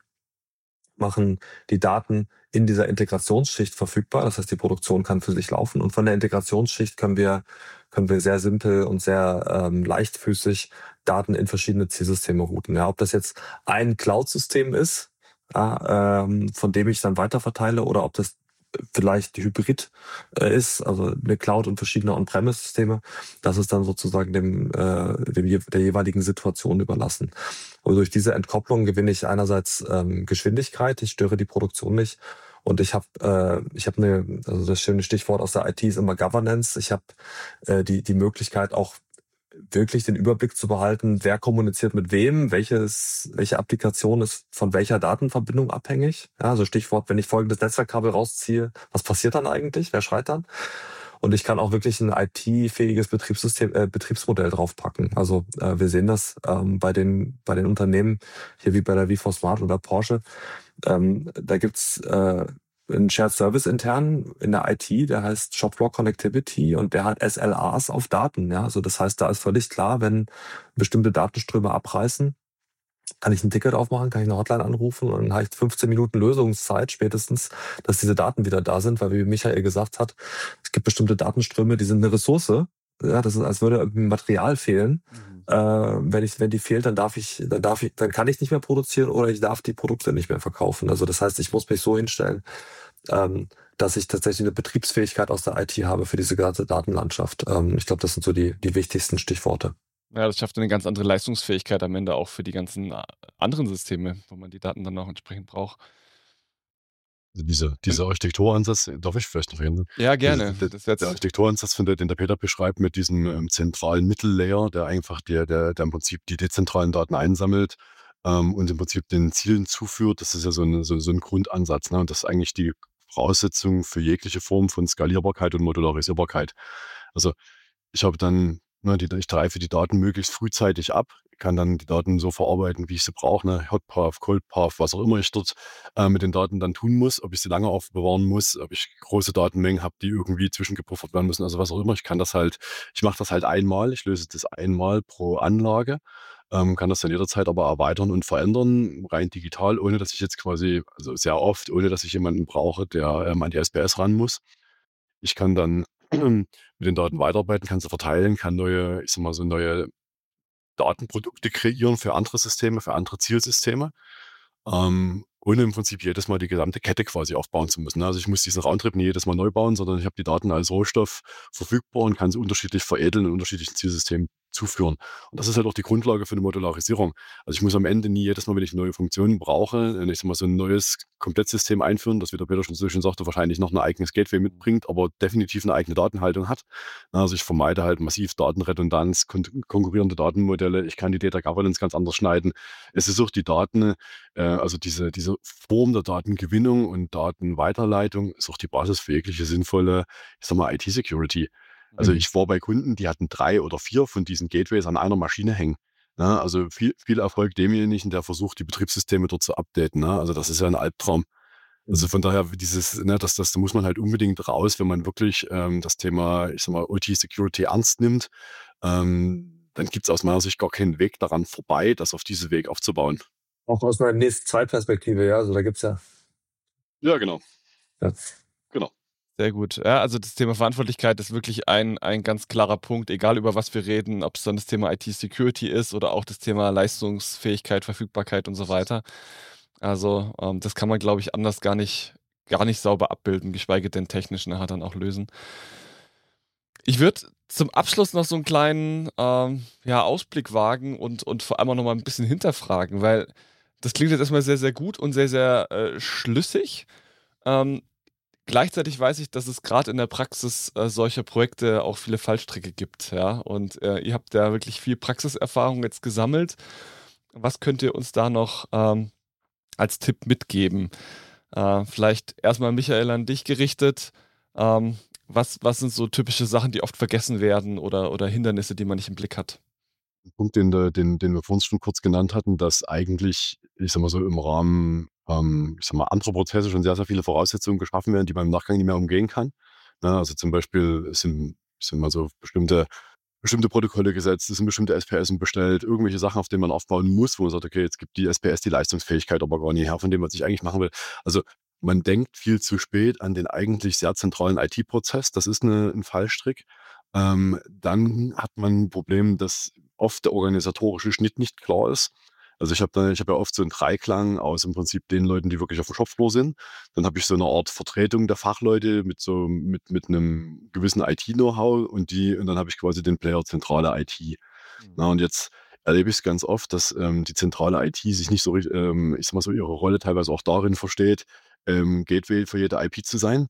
machen die Daten in dieser Integrationsschicht verfügbar. Das heißt, die Produktion kann für sich laufen. Und von der Integrationsschicht können wir, können wir sehr simpel und sehr ähm, leichtfüßig Daten in verschiedene Zielsysteme routen. Ja, ob das jetzt ein Cloud-System ist, ja, ähm, von dem ich dann weiterverteile, oder ob das vielleicht Hybrid äh, ist, also eine Cloud und verschiedene On-Premise-Systeme, das ist dann sozusagen dem, äh, dem der jeweiligen Situation überlassen. Und durch diese Entkopplung gewinne ich einerseits ähm, Geschwindigkeit, ich störe die Produktion nicht, und ich habe äh, ich habe eine, also das schöne Stichwort aus der I T ist immer Governance. Ich habe äh, die die Möglichkeit, auch wirklich den Überblick zu behalten, wer kommuniziert mit wem, welches, welche Applikation ist von welcher Datenverbindung abhängig. Ja, also Stichwort, wenn ich folgendes Netzwerkkabel rausziehe, was passiert dann eigentlich? Wer schreit dann? Und ich kann auch wirklich ein I T-fähiges Betriebssystem, äh, Betriebsmodell draufpacken. Also äh, wir sehen das ähm, bei den bei den Unternehmen, hier wie bei der V vier Smart oder Porsche. Ähm, da gibt's äh, einen Shared Service intern in der I T, der heißt Shopfloor Connectivity, und der hat S L As auf Daten. Ja, also das heißt, da ist völlig klar, wenn bestimmte Datenströme abreißen, kann ich ein Ticket aufmachen, kann ich eine Hotline anrufen, und dann habe ich fünfzehn Minuten Lösungszeit spätestens, dass diese Daten wieder da sind, weil wie Michael gesagt hat, es gibt bestimmte Datenströme, die sind eine Ressource. Ja, das ist, als würde irgendwie Material fehlen. Mhm. Äh, wenn ich, wenn die fehlt, dann darf ich, dann darf ich, dann kann ich nicht mehr produzieren, oder ich darf die Produkte nicht mehr verkaufen. Also das heißt, ich muss mich so hinstellen, ähm, dass ich tatsächlich eine Betriebsfähigkeit aus der I T habe für diese ganze Datenlandschaft. Ähm, ich glaube, das sind so die, die wichtigsten Stichworte. Ja, das schafft eine ganz andere Leistungsfähigkeit am Ende auch für die ganzen äh, anderen Systeme, wo man die Daten dann auch entsprechend braucht. Also dieser, Und dieser Architekturansatz, darf ich vielleicht noch ergänzen? ja, Diese, gerne. der, Das der jetzt, Architekturansatz, von der, den der Peter beschreibt, mit diesem ähm, zentralen Mittellayer, der einfach der, der, der im Prinzip die dezentralen Daten einsammelt ähm, und im Prinzip den Zielen zuführt, das ist ja so ein, so, so ein Grundansatz. Ne? Und das ist eigentlich die Voraussetzung für jegliche Form von Skalierbarkeit und Modularisierbarkeit. Also ich habe dann, ne, die, ich greife die Daten möglichst frühzeitig ab, kann dann die Daten so verarbeiten, wie ich sie brauche, ne, Hotpath, Coldpath, was auch immer ich dort äh, mit den Daten dann tun muss, ob ich sie lange aufbewahren muss, ob ich große Datenmengen habe, die irgendwie zwischengepuffert werden müssen, also was auch immer. Ich kann das halt, ich mache das halt einmal, ich löse das einmal pro Anlage, ähm, kann das dann jederzeit aber erweitern und verändern, rein digital, ohne dass ich jetzt quasi, also sehr oft, ohne dass ich jemanden brauche, der ähm, an die S P S ran muss. Ich kann dann mit den Daten weiterarbeiten, kann sie verteilen, kann neue, ich sag mal, so neue Datenprodukte kreieren für andere Systeme, für andere Zielsysteme, ähm, ohne im Prinzip jedes Mal die gesamte Kette quasi aufbauen zu müssen. Also ich muss diesen Roundtrip nie jedes Mal neu bauen, sondern ich habe die Daten als Rohstoff verfügbar und kann sie unterschiedlich veredeln in unterschiedlichen Zielsystemen zuführen. Und das ist halt auch die Grundlage für eine Modularisierung. Also ich muss am Ende nie jedes Mal, wenn ich neue Funktionen brauche, ich sag mal, so ein neues Komplettsystem einführen, das, wie der Peter schon so schön sagte, wahrscheinlich noch ein eigenes Gateway mitbringt, aber definitiv eine eigene Datenhaltung hat. Also ich vermeide halt massiv Datenredundanz, kon konkurrierende Datenmodelle. Ich kann die Data Governance ganz anders schneiden. Es ist auch die Daten, äh, also diese, diese Form der Datengewinnung und Datenweiterleitung ist auch die Basis für jegliche sinnvolle, ich sag mal, I T-Security. Also Mhm. ich war bei Kunden, die hatten drei oder vier von diesen Gateways an einer Maschine hängen. Ne? Also viel, viel Erfolg demjenigen, der versucht, die Betriebssysteme dort zu updaten. Ne? Also das ist ja ein Albtraum. Also Mhm. von daher, dieses, ne, das, das da muss man halt unbedingt raus, wenn man wirklich ähm, das Thema, ich sag mal, O T-Security ernst nimmt. Ähm, dann gibt es aus meiner Sicht gar keinen Weg daran vorbei, das auf diesem Weg aufzubauen. Auch aus einer nächsten Zeitperspektive, ja, also da gibt's ja, Ja, genau, ja. genau. sehr gut. Ja, also das Thema Verantwortlichkeit ist wirklich ein, ein ganz klarer Punkt, egal über was wir reden, ob es dann das Thema I T-Security ist oder auch das Thema Leistungsfähigkeit, Verfügbarkeit und so weiter. Also ähm, das kann man, glaube ich, anders gar nicht, gar nicht sauber abbilden, geschweige denn technisch nachher dann auch lösen. Ich würde zum Abschluss noch so einen kleinen ähm, ja, Ausblick wagen und, und vor allem auch noch mal ein bisschen hinterfragen, weil das klingt jetzt erstmal sehr, sehr gut und sehr, sehr äh, schlüssig. Ähm, Gleichzeitig weiß ich, dass es gerade in der Praxis äh, solcher Projekte auch viele Fallstricke gibt, ja. Und äh, ihr habt ja wirklich viel Praxiserfahrung jetzt gesammelt. Was könnt ihr uns da noch ähm, als Tipp mitgeben? Äh, vielleicht erstmal Michael an dich gerichtet. Ähm, was, was sind so typische Sachen, die oft vergessen werden oder, oder Hindernisse, die man nicht im Blick hat? Ein Punkt, den, der- den, den wir vorhin schon kurz genannt hatten, dass eigentlich, ich sag mal so, im Rahmen, ähm, ich sag mal, anderer Prozesse schon sehr, sehr viele Voraussetzungen geschaffen werden, die man im Nachgang nicht mehr umgehen kann. Ne, also zum Beispiel sind, sind mal so bestimmte, bestimmte Protokolle gesetzt, es sind bestimmte S P S bestellt, irgendwelche Sachen, auf denen man aufbauen muss, wo man sagt, okay, jetzt gibt die S P S die Leistungsfähigkeit aber gar nicht her, von dem, was ich eigentlich machen will. Also man denkt viel zu spät an den eigentlich sehr zentralen I T-Prozess. Das ist eine, ein Fallstrick. Ähm, dann hat man ein Problem, dass oft der organisatorische Schnitt nicht klar ist. Also ich habe da ich habe ja oft so einen Dreiklang aus im Prinzip den Leuten, die wirklich auf dem Shopfloor sind. Dann habe ich so eine Art Vertretung der Fachleute mit so mit mit 'nem gewissen I T-Know-how und die und dann habe ich quasi den Player zentrale I T. Mhm. Na, und jetzt erlebe ich es ganz oft, dass, ähm, die zentrale I T sich nicht so richt ähm, ich sage mal so, ihre Rolle teilweise auch darin versteht, ähm, Gateway für jede I P zu sein.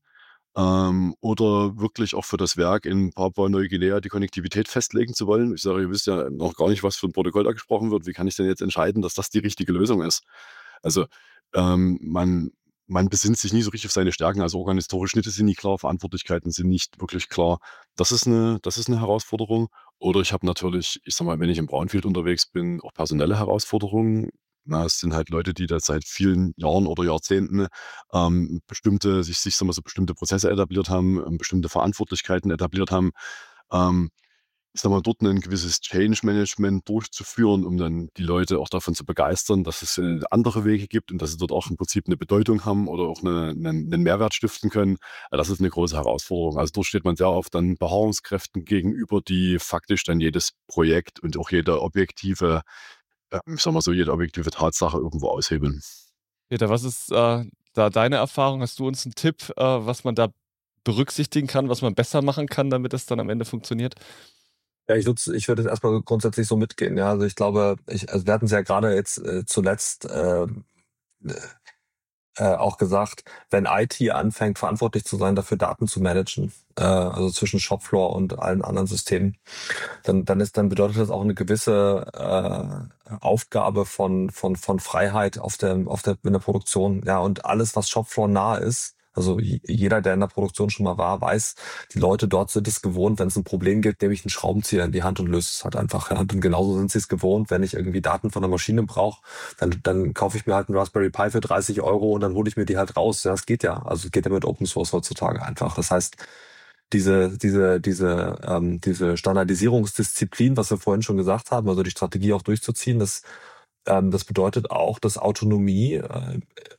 Ähm, oder wirklich auch für das Werk in Papua-Neuguinea die Konnektivität festlegen zu wollen. Ich sage, ihr wisst ja noch gar nicht, was für ein Protokoll da gesprochen wird. Wie kann ich denn jetzt entscheiden, dass das die richtige Lösung ist? Also, ähm, man man besinnt sich nie so richtig auf seine Stärken. Also, organisatorische Schnitte sind nie klar, Verantwortlichkeiten sind nicht wirklich klar. Das ist eine, das ist eine Herausforderung. Oder ich habe natürlich, ich sage mal, wenn ich im Brownfield unterwegs bin, auch personelle Herausforderungen. Na, es sind halt Leute, die da seit vielen Jahren oder Jahrzehnten ähm, bestimmte sich sich, sagen wir so, bestimmte Prozesse etabliert haben, ähm, bestimmte Verantwortlichkeiten etabliert haben. Ähm, ich sage mal, dort ein gewisses Change Management durchzuführen, um dann die Leute auch davon zu begeistern, dass es, äh, andere Wege gibt und dass sie dort auch im Prinzip eine Bedeutung haben oder auch 'ne 'nen 'nen Mehrwert stiften können. Äh, das ist eine große Herausforderung. Also, dort steht man sehr oft dann Beharrungskräften gegenüber, die faktisch dann jedes Projekt und auch jede objektive, äh, ich sage mal so, jede objektive Tatsache irgendwo aushebeln. Peter, was ist äh, da deine Erfahrung? Hast du uns einen Tipp, äh, was man da berücksichtigen kann, was man besser machen kann, damit es dann am Ende funktioniert? Ja, ich würde ich würde jetzt erstmal grundsätzlich so mitgehen. Ja, also ich glaube, ich, also wir hatten es ja gerade jetzt äh, zuletzt äh, äh, auch gesagt, wenn I T anfängt, verantwortlich zu sein, dafür Daten zu managen, äh, also zwischen Shopfloor und allen anderen Systemen, dann, dann ist, dann bedeutet das auch eine gewisse äh, Aufgabe von, von, von Freiheit auf der, auf der, in der Produktion. Ja, und alles, was Shopfloor nah ist, also j- jeder, der in der Produktion schon mal war, weiß, die Leute dort sind es gewohnt, wenn es ein Problem gibt, nehme ich einen Schraubenzieher in die Hand und löse es halt einfach. Ja. Und genauso sind sie es gewohnt, wenn ich irgendwie Daten von der Maschine brauche, dann, dann kaufe ich mir halt einen Raspberry Pi für dreißig Euro und dann hole ich mir die halt raus. Ja, das geht ja. Also es geht ja mit Open Source heutzutage einfach. Das heißt, diese, diese, diese, ähm, diese Standardisierungsdisziplin, was wir vorhin schon gesagt haben, also die Strategie auch durchzuziehen, das, ähm, das bedeutet auch, dass Autonomie äh,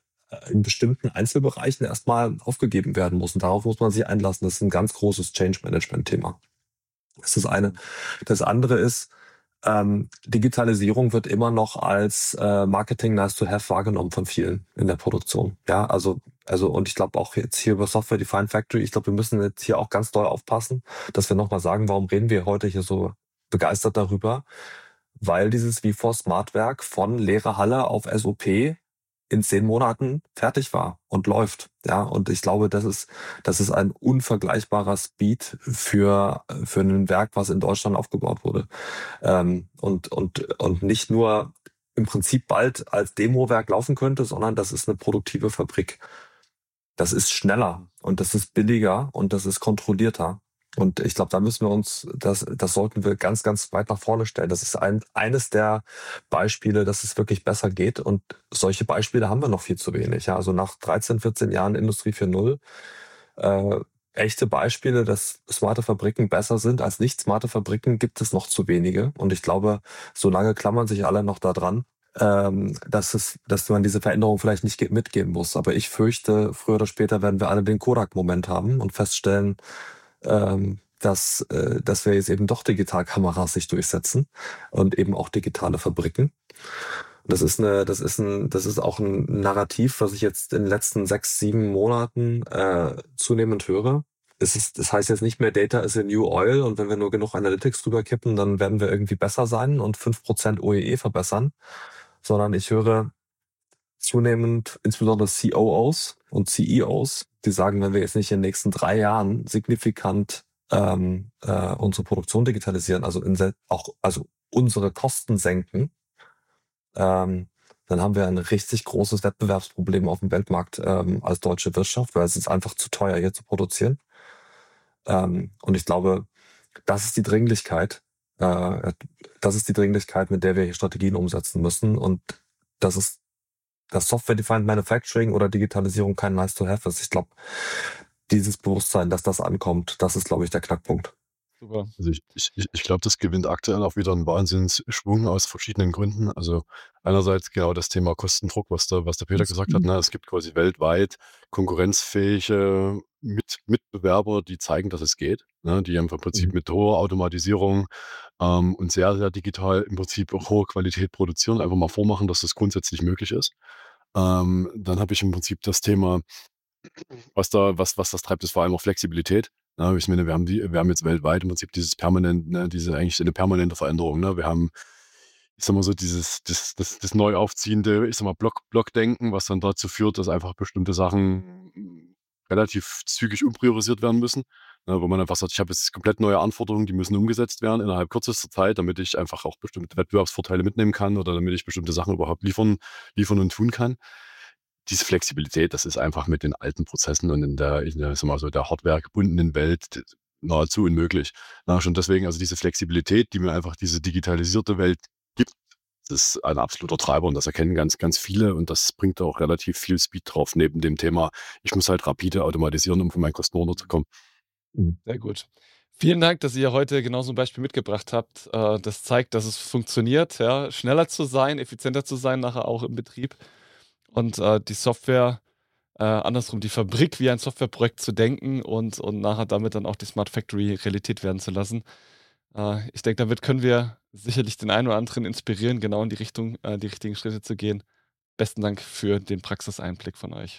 in bestimmten Einzelbereichen erstmal aufgegeben werden muss. Und darauf muss man sich einlassen. Das ist ein ganz großes Change-Management-Thema. Das ist das eine. Das andere ist, ähm, Digitalisierung wird immer noch als äh, Marketing nice to have wahrgenommen von vielen in der Produktion. Ja, also, also, und ich glaube auch jetzt hier über Software Defined Factory, ich glaube, wir müssen jetzt hier auch ganz doll aufpassen, dass wir nochmal sagen, warum reden wir heute hier so begeistert darüber? Weil dieses V vier Smart-Werk von leere Halle auf S O P in zehn Monaten fertig war und läuft. Ja, und ich glaube, das ist, das ist ein unvergleichbarer Speed für, für ein Werk, was in Deutschland aufgebaut wurde. Ähm, und, und, und nicht nur im Prinzip bald als Demowerk laufen könnte, sondern das ist eine produktive Fabrik. Das ist schneller und das ist billiger und das ist kontrollierter. Und ich glaube, da müssen wir uns, das, das sollten wir ganz, ganz weit nach vorne stellen. Das ist ein, eines der Beispiele, dass es wirklich besser geht. Und solche Beispiele haben wir noch viel zu wenig. Ja, also nach dreizehn, vierzehn Jahren Industrie vier Punkt null, äh, echte Beispiele, dass smarte Fabriken besser sind als nicht smarte Fabriken, gibt es noch zu wenige. Und ich glaube, solange klammern sich alle noch da dran, ähm, dass es, dass man diese Veränderung vielleicht nicht ge- mitgeben muss. Aber ich fürchte, früher oder später werden wir alle den Kodak-Moment haben und feststellen, ähm, dass, äh, dass wir jetzt eben doch Digitalkameras sich durchsetzen und eben auch digitale Fabriken. Das ist eine, das ist ein, das ist auch ein Narrativ, was ich jetzt in den letzten sechs, sieben Monaten äh, zunehmend höre. Es ist, das heißt jetzt nicht mehr Data is a new oil und wenn wir nur genug Analytics drüber kippen, dann werden wir irgendwie besser sein und fünf Prozent O E E verbessern, sondern ich höre zunehmend insbesondere C O Os und C E Os, die sagen, wenn wir jetzt nicht in den nächsten drei Jahren signifikant ähm, äh, unsere Produktion digitalisieren, also in, sel- auch also unsere Kosten senken, ähm, dann haben wir ein richtig großes Wettbewerbsproblem auf dem Weltmarkt ähm, als deutsche Wirtschaft, weil es ist einfach zu teuer, hier zu produzieren. Ähm, und ich glaube, das ist die Dringlichkeit. Äh, das ist die Dringlichkeit, mit der wir hier Strategien umsetzen müssen. Und das ist das Software-Defined Manufacturing oder Digitalisierung kein nice to have ist. Ich glaube, dieses Bewusstsein, dass das ankommt, das ist, glaube ich, der Knackpunkt. Super. Also ich, ich, ich ich glaube, das gewinnt aktuell auch wieder einen Wahnsinnsschwung aus verschiedenen Gründen. Also einerseits genau das Thema Kostendruck, was der, was der Peter gesagt hat. Ne? Es gibt quasi weltweit konkurrenzfähige Mit Mitbewerber, die zeigen, dass es geht. Ne? Die haben im Prinzip Mhm. mit hoher Automatisierung ähm, und sehr, sehr digital im Prinzip auch hohe Qualität produzieren, einfach mal vormachen, dass das grundsätzlich möglich ist. Ähm, dann habe ich im Prinzip das Thema, was da, was, was das treibt, ist vor allem auch Flexibilität. Ja, ich meine, wir haben die, wir haben jetzt weltweit im Prinzip dieses permanent, ne, diese eigentlich eine permanente Veränderung. Ne? Wir haben, ich sag mal so, dieses, das, das, das neu aufziehende, ich sag mal, Block, Blockdenken, was dann dazu führt, dass einfach bestimmte Sachen relativ zügig umpriorisiert werden müssen. Ne? Wo man einfach sagt, ich habe jetzt komplett neue Anforderungen, die müssen umgesetzt werden innerhalb kürzester Zeit, damit ich einfach auch bestimmte Wettbewerbsvorteile mitnehmen kann oder damit ich bestimmte Sachen überhaupt liefern, liefern und tun kann. Diese Flexibilität, das ist einfach mit den alten Prozessen und in der, ich sage mal so, der Hardware gebundenen Welt nahezu unmöglich. Na, schon deswegen, also diese Flexibilität, die mir einfach diese digitalisierte Welt gibt, das ist ein absoluter Treiber und das erkennen ganz, ganz viele und das bringt auch relativ viel Speed drauf, neben dem Thema, ich muss halt rapide automatisieren, um von meinen Kosten runterzukommen. Mhm. Sehr gut. Vielen Dank, dass ihr heute genau so ein Beispiel mitgebracht habt. Äh, das zeigt, dass es funktioniert, ja, schneller zu sein, effizienter zu sein, nachher auch im Betrieb und äh, die Software, äh, andersrum, die Fabrik wie ein Softwareprojekt zu denken und, und nachher damit dann auch die Smart Factory Realität werden zu lassen. Äh, ich denke, damit können wir sicherlich den einen oder anderen inspirieren, genau in die Richtung, äh, die richtigen Schritte zu gehen. Besten Dank für den Praxiseinblick von euch.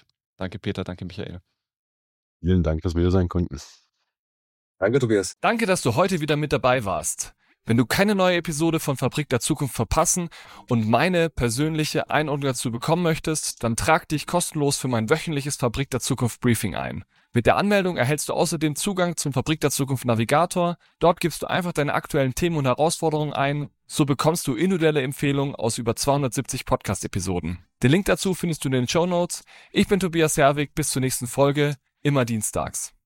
Danke Peter, danke Michael. Vielen Dank, dass wir hier sein konnten. Danke, Tobias. Danke, dass du heute wieder mit dabei warst. Wenn du keine neue Episode von Fabrik der Zukunft verpassen und meine persönliche Einordnung dazu bekommen möchtest, dann trag dich kostenlos für mein wöchentliches Fabrik der Zukunft Briefing ein. Mit der Anmeldung erhältst du außerdem Zugang zum Fabrik der Zukunft Navigator. Dort gibst du einfach deine aktuellen Themen und Herausforderungen ein. So bekommst du individuelle Empfehlungen aus über zweihundertsiebzig Podcast-Episoden. Den Link dazu findest du in den Shownotes. Ich bin Tobias Herwig. Bis zur nächsten Folge. Immer dienstags.